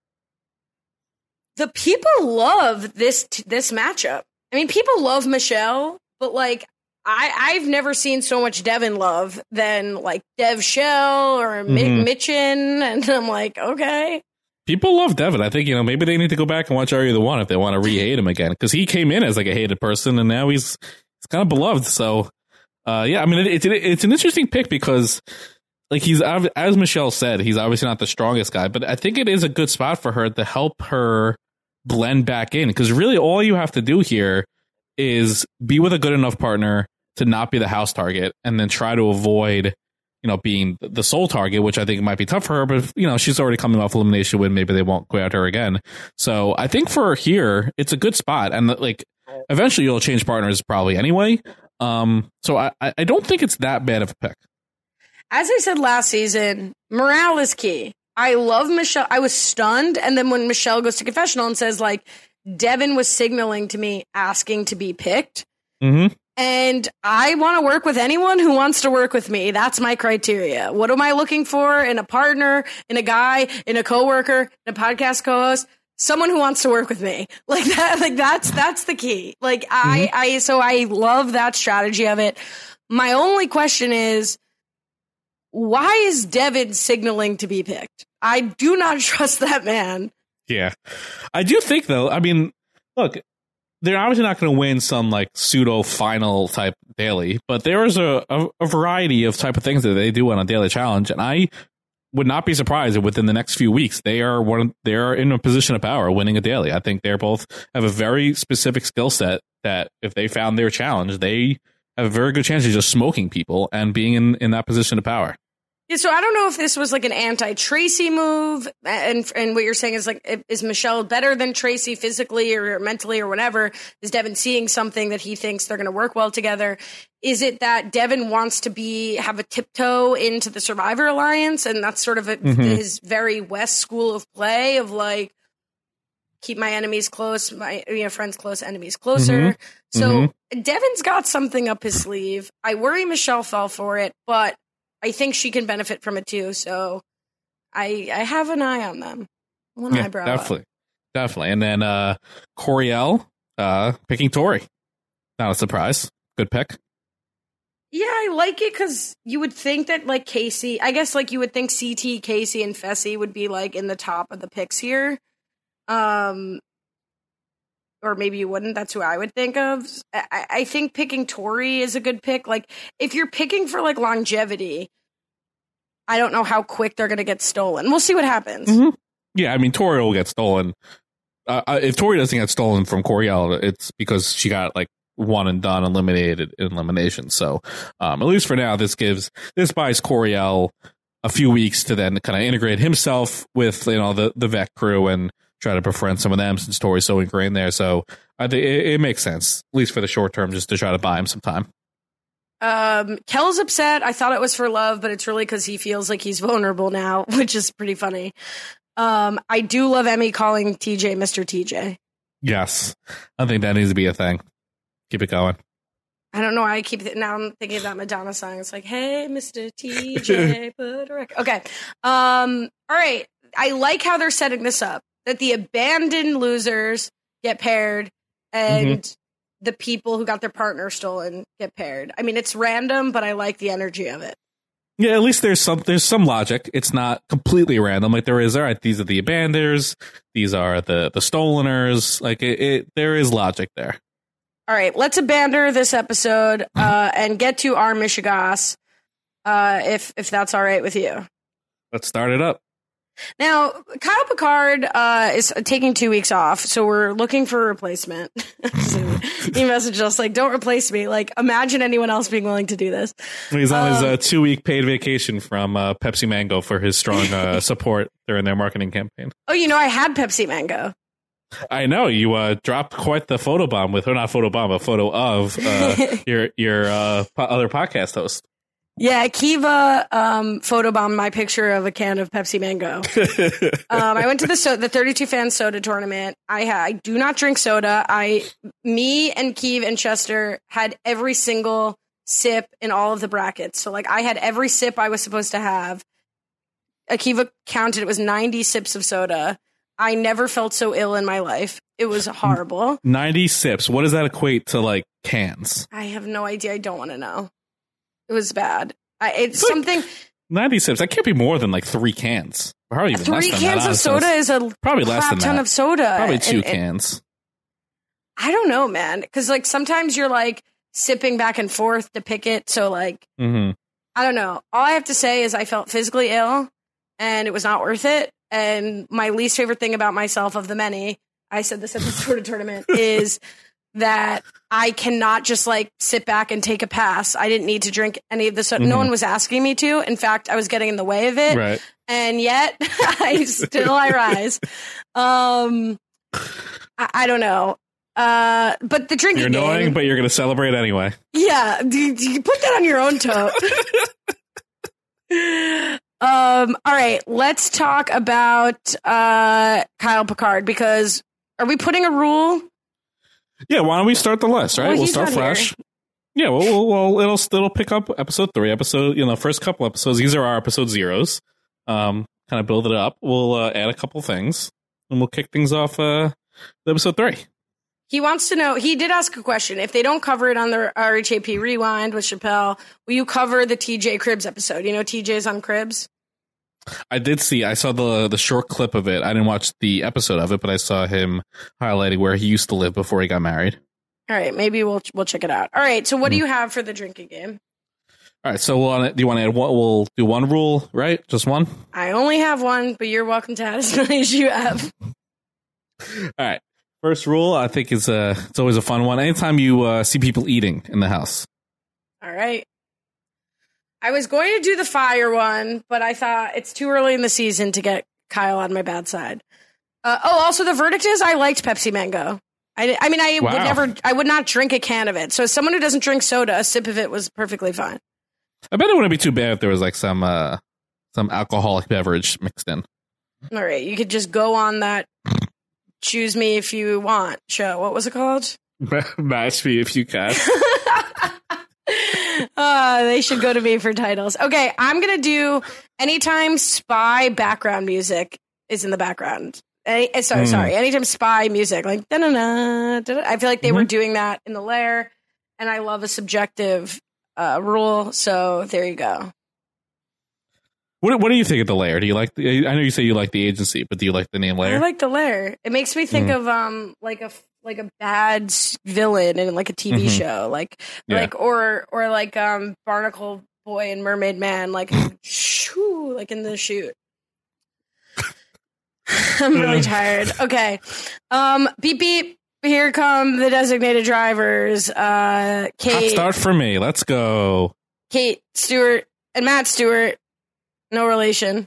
The people love this this matchup. I mean, people love Michelle, but like I I've never seen so much Devin love than like Dev Shell or Mi- Mhm. Mitchin, and I'm like, okay. People love Devin. I think you know maybe they need to go back and watch Are You the One if they want to re-hate him again because he came in as like a hated person and now he's he's kind of beloved. So uh, yeah, I mean it, it, it's an interesting pick because like he's ob- as Michelle said, he's obviously not the strongest guy, but I think it is a good spot for her to help her blend back in because really all you have to do here is be with a good enough partner to not be the house target and then try to avoid, you know, being the sole target, which I think might be tough for her, but you know, she's already coming off elimination win. Maybe they won't go at her again. So I think for here, it's a good spot. And like, eventually you'll change partners probably anyway. Um, so I, I don't think it's that bad of a pick. As I said last season, morale is key. I love Michelle. I was stunned, and then when Michelle goes to confessional and says like Devin was signaling to me asking to be picked. Mm-hmm. And I want to work with anyone who wants to work with me. That's my criteria. What am I looking for in a partner, in a guy, in a coworker, in a podcast co-host? Someone who wants to work with me. Like that, like that's, that's the key. Like I, I, so I love that strategy of it. My only question is, why is Devin signaling to be picked? I do not trust that man. Yeah. I do think, though, I mean, look, they're obviously not going to win some like pseudo final type daily, but there is a, a, a variety of type of things that they do on a daily challenge. And I would not be surprised if within the next few weeks they are one they are in a position of power winning a daily. I think they're both have a very specific skill set that if they found their challenge, they have a very good chance of just smoking people and being in, in that position of power. Yeah, so I don't know if this was like an anti-Tracy move, and and what you're saying is like, is Michelle better than Tracy physically or mentally or whatever? Is Devin seeing something that he thinks they're going to work well together? Is it that Devin wants to be have a tiptoe into the Survivor Alliance, and that's sort of a, Mm-hmm. his very West school of play of like, keep my enemies close, my you know friends close, enemies closer. Mm-hmm. So Mm-hmm. Devin's got something up his sleeve. I worry Michelle fell for it, but I think she can benefit from it too. So I I have an eye on them. One Yeah, eyebrow. up. definitely. Definitely. And then uh, Coriel uh, picking Tori. Not a surprise. Good pick. Yeah, I like it because you would think that like Casey, I guess like you would think C T, Casey, and Fessy would be like in the top of the picks here. Um, or maybe you wouldn't. That's who I would think of. I, I think picking Tori is a good pick. Like if you're picking for like longevity, I don't know how quick they're going to get stolen. We'll see what happens. Mm-hmm. Yeah, I mean, Tori will get stolen. Uh, if Tori doesn't get stolen from Coriel, it's because she got like one and done, eliminated in elimination. So um, at least for now, this gives this buys Coriel a few weeks to then kind of integrate himself with you know the the Vec crew and try to befriend some of them since Tori's so ingrained there. So I think it, it makes sense, at least for the short term, just to try to buy him some time. Um, Kel's upset. I thought it was for love, but it's really because he feels like he's vulnerable now, which is pretty funny. Um, I do love Emmy calling T J Mister T J. Yes, I think that needs to be a thing. Keep it going. I don't know why I keep th- now I'm thinking of that Madonna song. It's like, hey, Mister T J, put a record. Okay. Um, all right. I like how they're setting this up, that the abandoned losers get paired and Mhm. the people who got their partner stolen get paired. I mean, it's random, but I like the energy of it. Yeah, at least there's some there's some logic. It's not completely random. Like there is, all right, these are the abandoners, these are the the stoleners. Like it, it there is logic there. All right, let's abandon this episode uh, and get to our Michigas, uh, if if that's all right with you. Let's start it up. Now, Kyle Picard uh, is taking two weeks off, so we're looking for a replacement. So he messaged us like, "Don't replace me." Like, imagine anyone else being willing to do this. He's on his Um, uh, two week paid vacation from uh, Pepsi Mango for his strong uh, support during their marketing campaign. Oh, you know, I had Pepsi Mango. I know you uh, dropped quite the photobomb with, or not photobomb, a photo of uh, your your uh, po- other podcast host. Yeah, Kiva um, photobombed my picture of a can of Pepsi Mango. um, I went to the so- the thirty-two fan soda tournament. I ha- I do not drink soda. I, me and Keeve and Chester had every single sip in all of the brackets. So like I had every sip I was supposed to have. Akiva counted it was ninety sips of soda. I never felt so ill in my life. It was horrible. ninety sips. What does that equate to, like, cans? I have no idea. I don't want to know. It was bad. I, it's something. ninety sips. That can't be more than like three cans. Probably even Three less than cans that, of soda is a probably less crap than ton that. of soda. Probably two And- and- cans. I don't know, man. Because like sometimes you're like sipping back and forth to pick it. So like Mm-hmm. I don't know. All I have to say is I felt physically ill, and it was not worth it. And my least favorite thing about myself of the many, I said this at the soda tournament, is that I cannot just like sit back and take a pass. I didn't need to drink any of this. Mhm. No one was asking me to. In fact, I was getting in the way of it. Right. And yet I still I rise. Um, I, I don't know. Uh, but the drinking You're annoying, game, but you're going to celebrate anyway. yeah, you, you put that on your own tote. um, all right, let's talk about uh, Kyle Picard, because are we putting a rule? Yeah, why don't we start the list, right? Well, we'll he's start not here. fresh. Yeah, well, well, well, it'll it'll pick up episode three, episode you know, first couple episodes. These are our episode zeros. Um, kind of build it up. We'll uh, add a couple things, and we'll kick things off. Uh, with episode three. He wants to know, he did ask a question. If they don't cover it on the R H A P Rewind with Chappelle, will you cover the T J Cribs episode? You know T J's on Cribs? I did see, I saw the the short clip of it. I didn't watch the episode of it, but I saw him highlighting where he used to live before he got married. All right, maybe we'll we'll check it out. All right, so what do you have for the drinking game? All right, so we'll, do you want to add one? We'll do one rule, right? Just one? I only have one, but you're welcome to add as many as you have. All right. First rule, I think, is uh, it's always a fun one. Anytime you uh, see people eating in the house. All right. I was going to do the fire one, but I thought it's too early in the season to get Kyle on my bad side. Uh, oh, also the verdict is I liked Pepsi Mango. I, I mean, I Wow. would never, I would not drink a can of it. So as someone who doesn't drink soda, a sip of it was perfectly fine. I bet it wouldn't be too bad if there was like some uh, some alcoholic beverage mixed in. All right, you could just go on that Choose Me If You Want show. What was it called? Match me if you can. Uh, they should go to me for titles. Okay, I'm going to do anytime spy background music is in the background. Any, eh, sorry, Mm. sorry. Anytime spy music, like, da-na-na, da-na. I feel like they were doing that in the lair, and I love a subjective uh, rule, so there you go. What What do you think of the layer? Do you like? The, I know you say you like the agency, but do you like the name I layer? like the lair. It makes me think Mm. of um like a like a bad s- villain in like a T V Mhm. show, like Yeah. like or or like um Barnacle Boy and Mermaid Man, like shoo, like in the shoot. I'm really tired. Okay, um, beep beep. Here come the designated drivers. Uh, Hot Kate, start for me. Let's go. Kate Stewart, and Matt Stewart. No relation.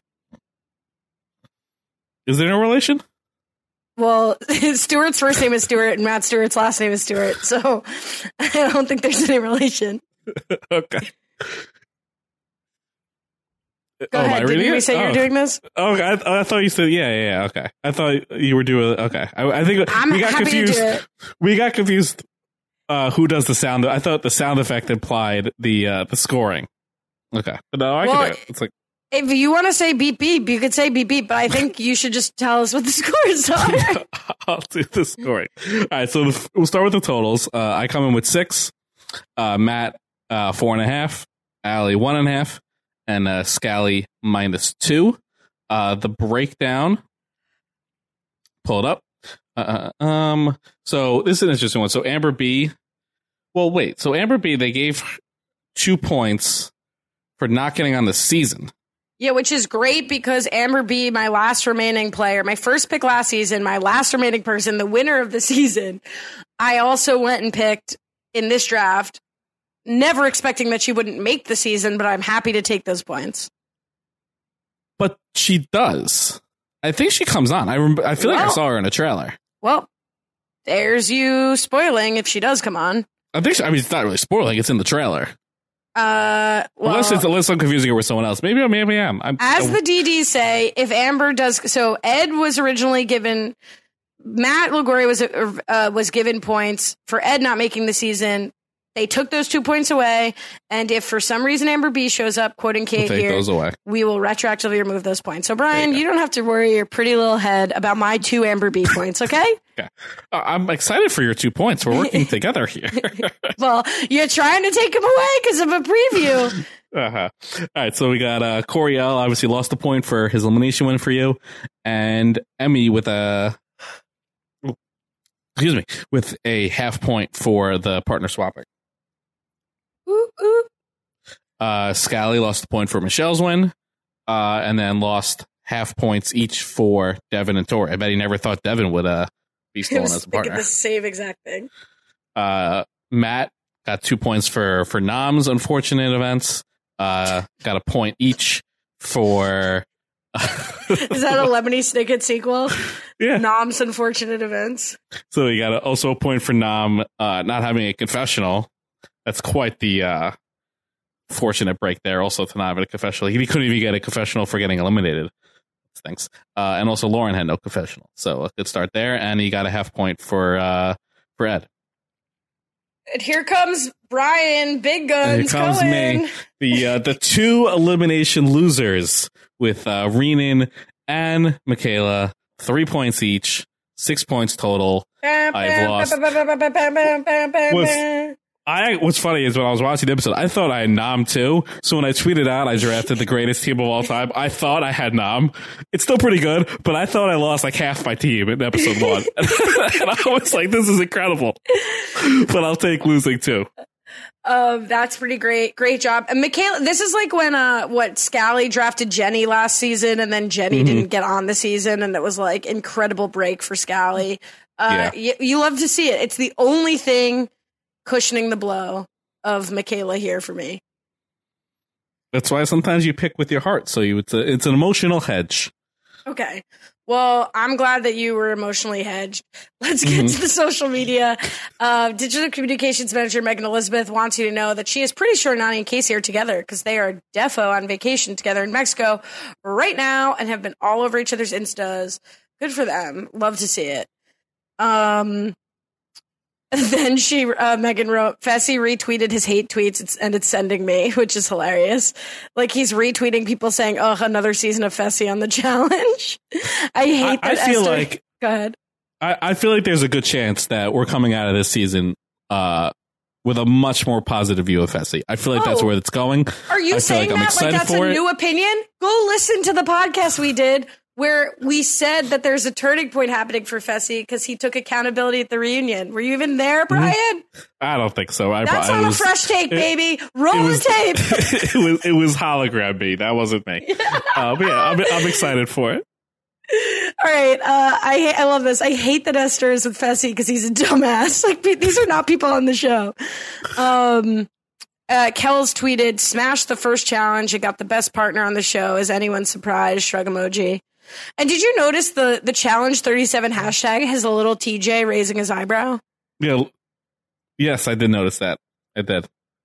Is there no relation? Well, Stewart's first name is Stewart and Matt Stewart's last name is Stewart, so I don't think there's any relation. Okay. Go Oh, am I ahead. Did reading you it? say you're Oh. doing this? Oh, I, I thought you said yeah, yeah, yeah. Okay, I thought you were doing okay. I, I think I'm we got happy confused. to do it. We got confused. Uh, who does the sound? I thought the sound effect implied the uh, the scoring. Okay, but no, I Well, can do it. It's like If you want to say beep beep, you could say beep beep, but I think you should just tell us what the scores are. I'll do the scoring. All right, so the, we'll start with the totals. Uh, I come in with six. Uh, Matt uh, four and a half. Allie one and a half. And uh, Scally minus two. Uh, the breakdown. Pull it up. Uh, um. So this is an interesting one. So Amber B. Well, wait. So Amber B. They gave two points for not getting on the season. Yeah, which is great because Amber B, my last remaining player, my first pick last season, my last remaining person, the winner of the season, I also went and picked in this draft, never expecting that she wouldn't make the season, but I'm happy to take those points. But she does. I think she comes on. I rem- I feel like I Well- saw her in a trailer. Well, there's you spoiling if she does come on. I think she, I mean it's not really spoiling. It's in the trailer. Uh, well, unless it's unless I'm confusing her with someone else. Maybe I maybe I am. I'm, as I- the D Ds say, if Amber does, so Ed was originally given, Matt Liguori was uh, was given points for Ed not making the season. They took those two points away, and if for some reason Amber B shows up, quoting Kate We'll take here, those away. we will retroactively remove those points. So Brian, you, you don't have to worry your pretty little head about my two Amber B points, okay? Okay. Uh, I'm excited for your two points. We're working together here. Well, you're trying to take them away because of a preview. Uh-huh. All right, so we got uh, Coriel, obviously lost a point for his elimination win for you, and Emmy with a excuse me with a half point for the partner swapping. Ooh, ooh. Uh, Scally lost a point for Michelle's win, uh, and then lost half points each for Devin and Tori. I bet he never thought Devin would uh, be I stolen was as a thinking partner. the same exact thing. Uh, Matt got two points for for Nam's unfortunate events. Uh, got a point each for. Is that a Lemony Snicket sequel? Yeah. Nom's Unfortunate Events. So you got a, also a point for Nam uh, not having a confessional. That's quite the uh, fortunate break there. Also to not have a confessional. He couldn't even get a confessional for getting eliminated. Thanks. Uh, and also Lauren had no confessional. So a good start there. And he got a half point for uh, for Ed. And here comes Brian, big guns. Here comes going. me, the uh, the two elimination losers with uh, Renan and Michaela, three points each. Six points total. I've lost. Was, I what's funny is when I was watching the episode, I thought I had Nam too. So when I tweeted out I drafted the greatest team of all time, I thought I had Nam. It's still pretty good, but I thought I lost like half my team in episode one. And I was like, this is incredible. But I'll take losing too. Um, that's pretty great. Great job. And Michaela, this is like when, uh, what, Scally drafted Jenny last season and then Jenny mm-hmm. didn't get on the season and it was like incredible break for Scally. Uh, yeah. you, you love to see it. It's the only thing cushioning the blow of Michaela here for me. That's why sometimes you pick with your heart. So you, it's a, it's an emotional hedge. Okay. Well, I'm glad that you were emotionally hedged. Let's get mm-hmm. to the social media. Uh, Digital Communications Manager Megan Elizabeth wants you to know that she is pretty sure Nani and Casey are together because they are defo on vacation together in Mexico right now and have been all over each other's Instas. Good for them. Love to see it. Um, then she, uh, Megan wrote, Fessy retweeted his hate tweets it's, and it's sending me, which is hilarious. Like he's retweeting people saying, oh, another season of Fessy on the challenge. I hate I, that. I feel Esther. like, Go ahead. I, I feel like there's a good chance that we're coming out of this season, uh, with a much more positive view of Fessy. I feel like oh, that's where it's going. Are you I saying like that like that's a it. new opinion? Go listen to the podcast we did where we said that there's a turning point happening for Fessy because he took accountability at the reunion. Were you even there, Brian? Mm-hmm. I don't think so. I, That's I on was, a fresh take, it, baby. Roll it was, the tape. it was it was hologram me. That wasn't me. Yeah. Uh, but yeah, I'm, I'm excited for it. All right, uh, I hate, I love this. I hate that Esther is with Fessy because he's a dumbass. Like these are not people on the show. Um, uh, Kells tweeted, "Smash the first challenge and got the best partner on the show. Is anyone surprised?" Shrug emoji. And did you notice the the challenge thirty-seven hashtag has a little T J raising his eyebrow? Yeah. Yes, I did notice that. I did.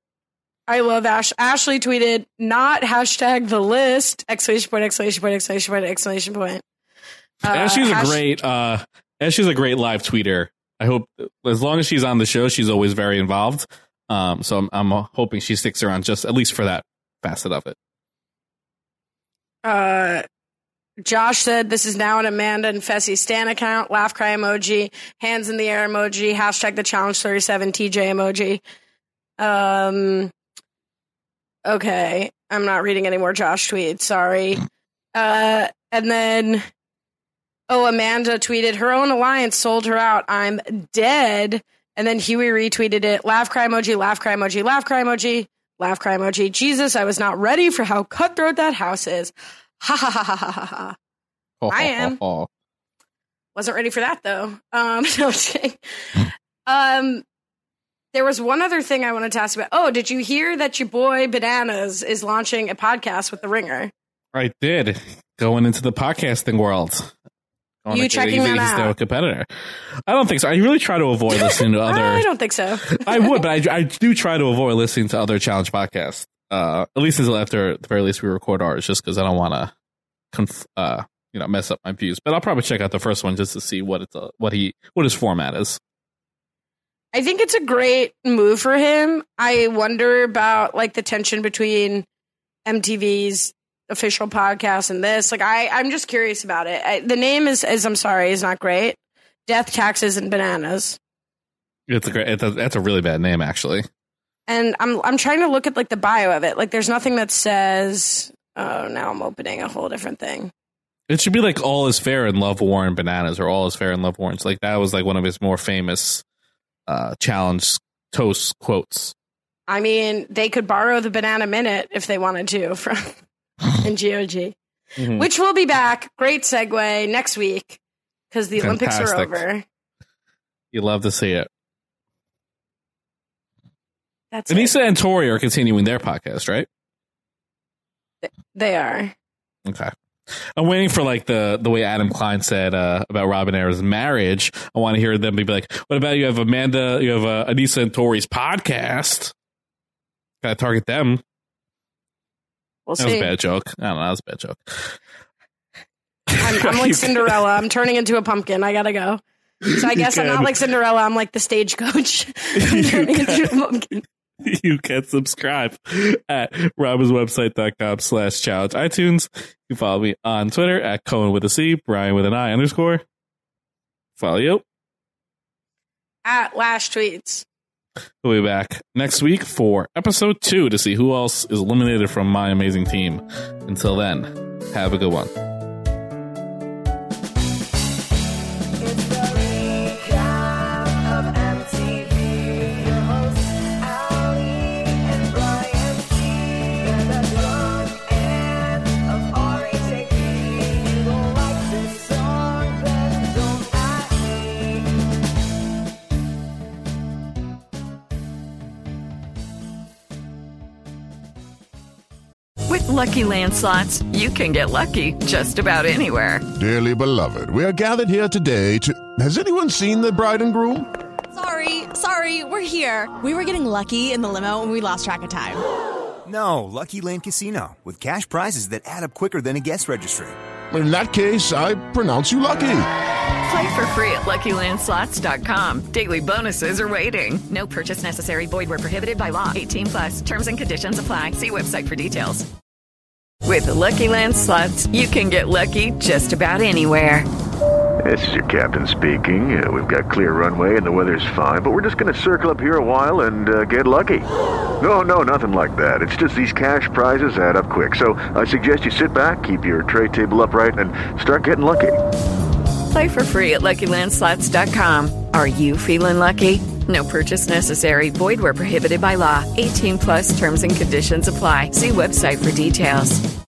I love Ash. Ashley tweeted, "Not hashtag the list!" Exclamation point! Exclamation point! Exclamation point! Exclamation point! Uh, Ashley's hash- a great. Uh, Ashley's a great live tweeter. I hope as long as she's on the show, she's always very involved. Um, so I'm, I'm hoping she sticks around just at least for that facet of it. Uh. Josh said, "This is now an Amanda and Fessy Stan account." Laugh cry emoji, hands in the air emoji, hashtag the challenge thirty-seven T J emoji. Um, okay, I'm not reading any more Josh tweets. Sorry. Uh, and then, oh, Amanda tweeted, "Her own alliance sold her out. I'm dead." And then Huey retweeted it. Laugh cry emoji, laugh cry emoji, laugh cry emoji, laugh cry emoji. Jesus, I was not ready for how cutthroat that house is. Ha ha ha ha ha ha ha. Oh, I am. Oh, oh. Wasn't ready for that though. Um, no kidding. um, there was one other thing I wanted to ask about. Oh, did you hear that your boy Bananas is launching a podcast with The Ringer? I did. Going into the podcasting world. Going you checking that he's out? no competitor. I don't think so. I really try to avoid listening to other. I don't think so. I would, but I, I do try to avoid listening to other challenge podcasts. Uh, at least until after, at the very least, we record ours, just because I don't want to, conf- uh, you know, mess up my views. But I'll probably check out the first one just to see what it's, uh, what he, what his format is. I think it's a great move for him. I wonder about like the tension between M T V's official podcast and this. Like, I, I'm just curious about it. I, the name is, is, I'm sorry, is not great. Death, Taxes, and Bananas. It's a great. It's a, that's a really bad name, actually. And I'm I'm trying to look at like the bio of it. Like there's nothing that says, oh, now I'm opening a whole different thing. It should be like All Is Fair in Love, War, and Bananas, or All Is Fair in Love, War. It's like that was like one of his more famous uh, challenge toast quotes. I mean, they could borrow the Banana Minute if they wanted to from in G O G, mm-hmm. which will be back. Great segue next week because the Fantastic. Olympics are over. You love to see it. That's Anissa it. and Tori are continuing their podcast, right? They are. Okay. I'm waiting for like the, the way Adam Klein said uh, about Robin Ayers' marriage. I want to hear them be like, what about you have Amanda, you have uh, Anissa and Tori's podcast? Gotta target them. We'll that see. was a bad joke. I don't know. That was a bad joke. I'm, I'm like Cinderella. I'm turning into a pumpkin. I gotta go. So I guess I'm not like Cinderella. I'm like the stagecoach. I'm turning into a pumpkin. You can subscribe at robbinswebsite.com slash challenge iTunes. You can follow me on Twitter at Cohen with a C, Brian with an I underscore. Follow you. At Lash Tweets. We'll be back next week for episode two to see who else is eliminated from my amazing team. Until then, have a good one. It's the recap of M T V. Your hosts, Ali and Brian T. They're the drunk end of R H A P. You don't like this song, then don't at me. With Lucky Land Slots, you can get lucky just about anywhere. Dearly beloved, we are gathered here today to... Has anyone seen the bride and groom? Sorry, sorry, we're here. We were getting lucky in the limo and we lost track of time. No, Lucky Land Casino, with cash prizes that add up quicker than a guest registry. In that case, I pronounce you lucky. Play for free at Lucky Land Slots dot com. Daily bonuses are waiting. No purchase necessary. Void where prohibited by law. eighteen plus. Terms and conditions apply. See website for details. With the Lucky Land Slots, you can get lucky just about anywhere. This is your captain speaking. Uh, we've got clear runway and the weather's fine, but we're just going to circle up here a while and uh, get lucky. No, no, nothing like that. It's just these cash prizes add up quick. So I suggest you sit back, keep your tray table upright, and start getting lucky. Play for free at Lucky Land Slots dot com. Are you feeling lucky? No purchase necessary. Void where prohibited by law. eighteen plus terms and conditions apply. See website for details.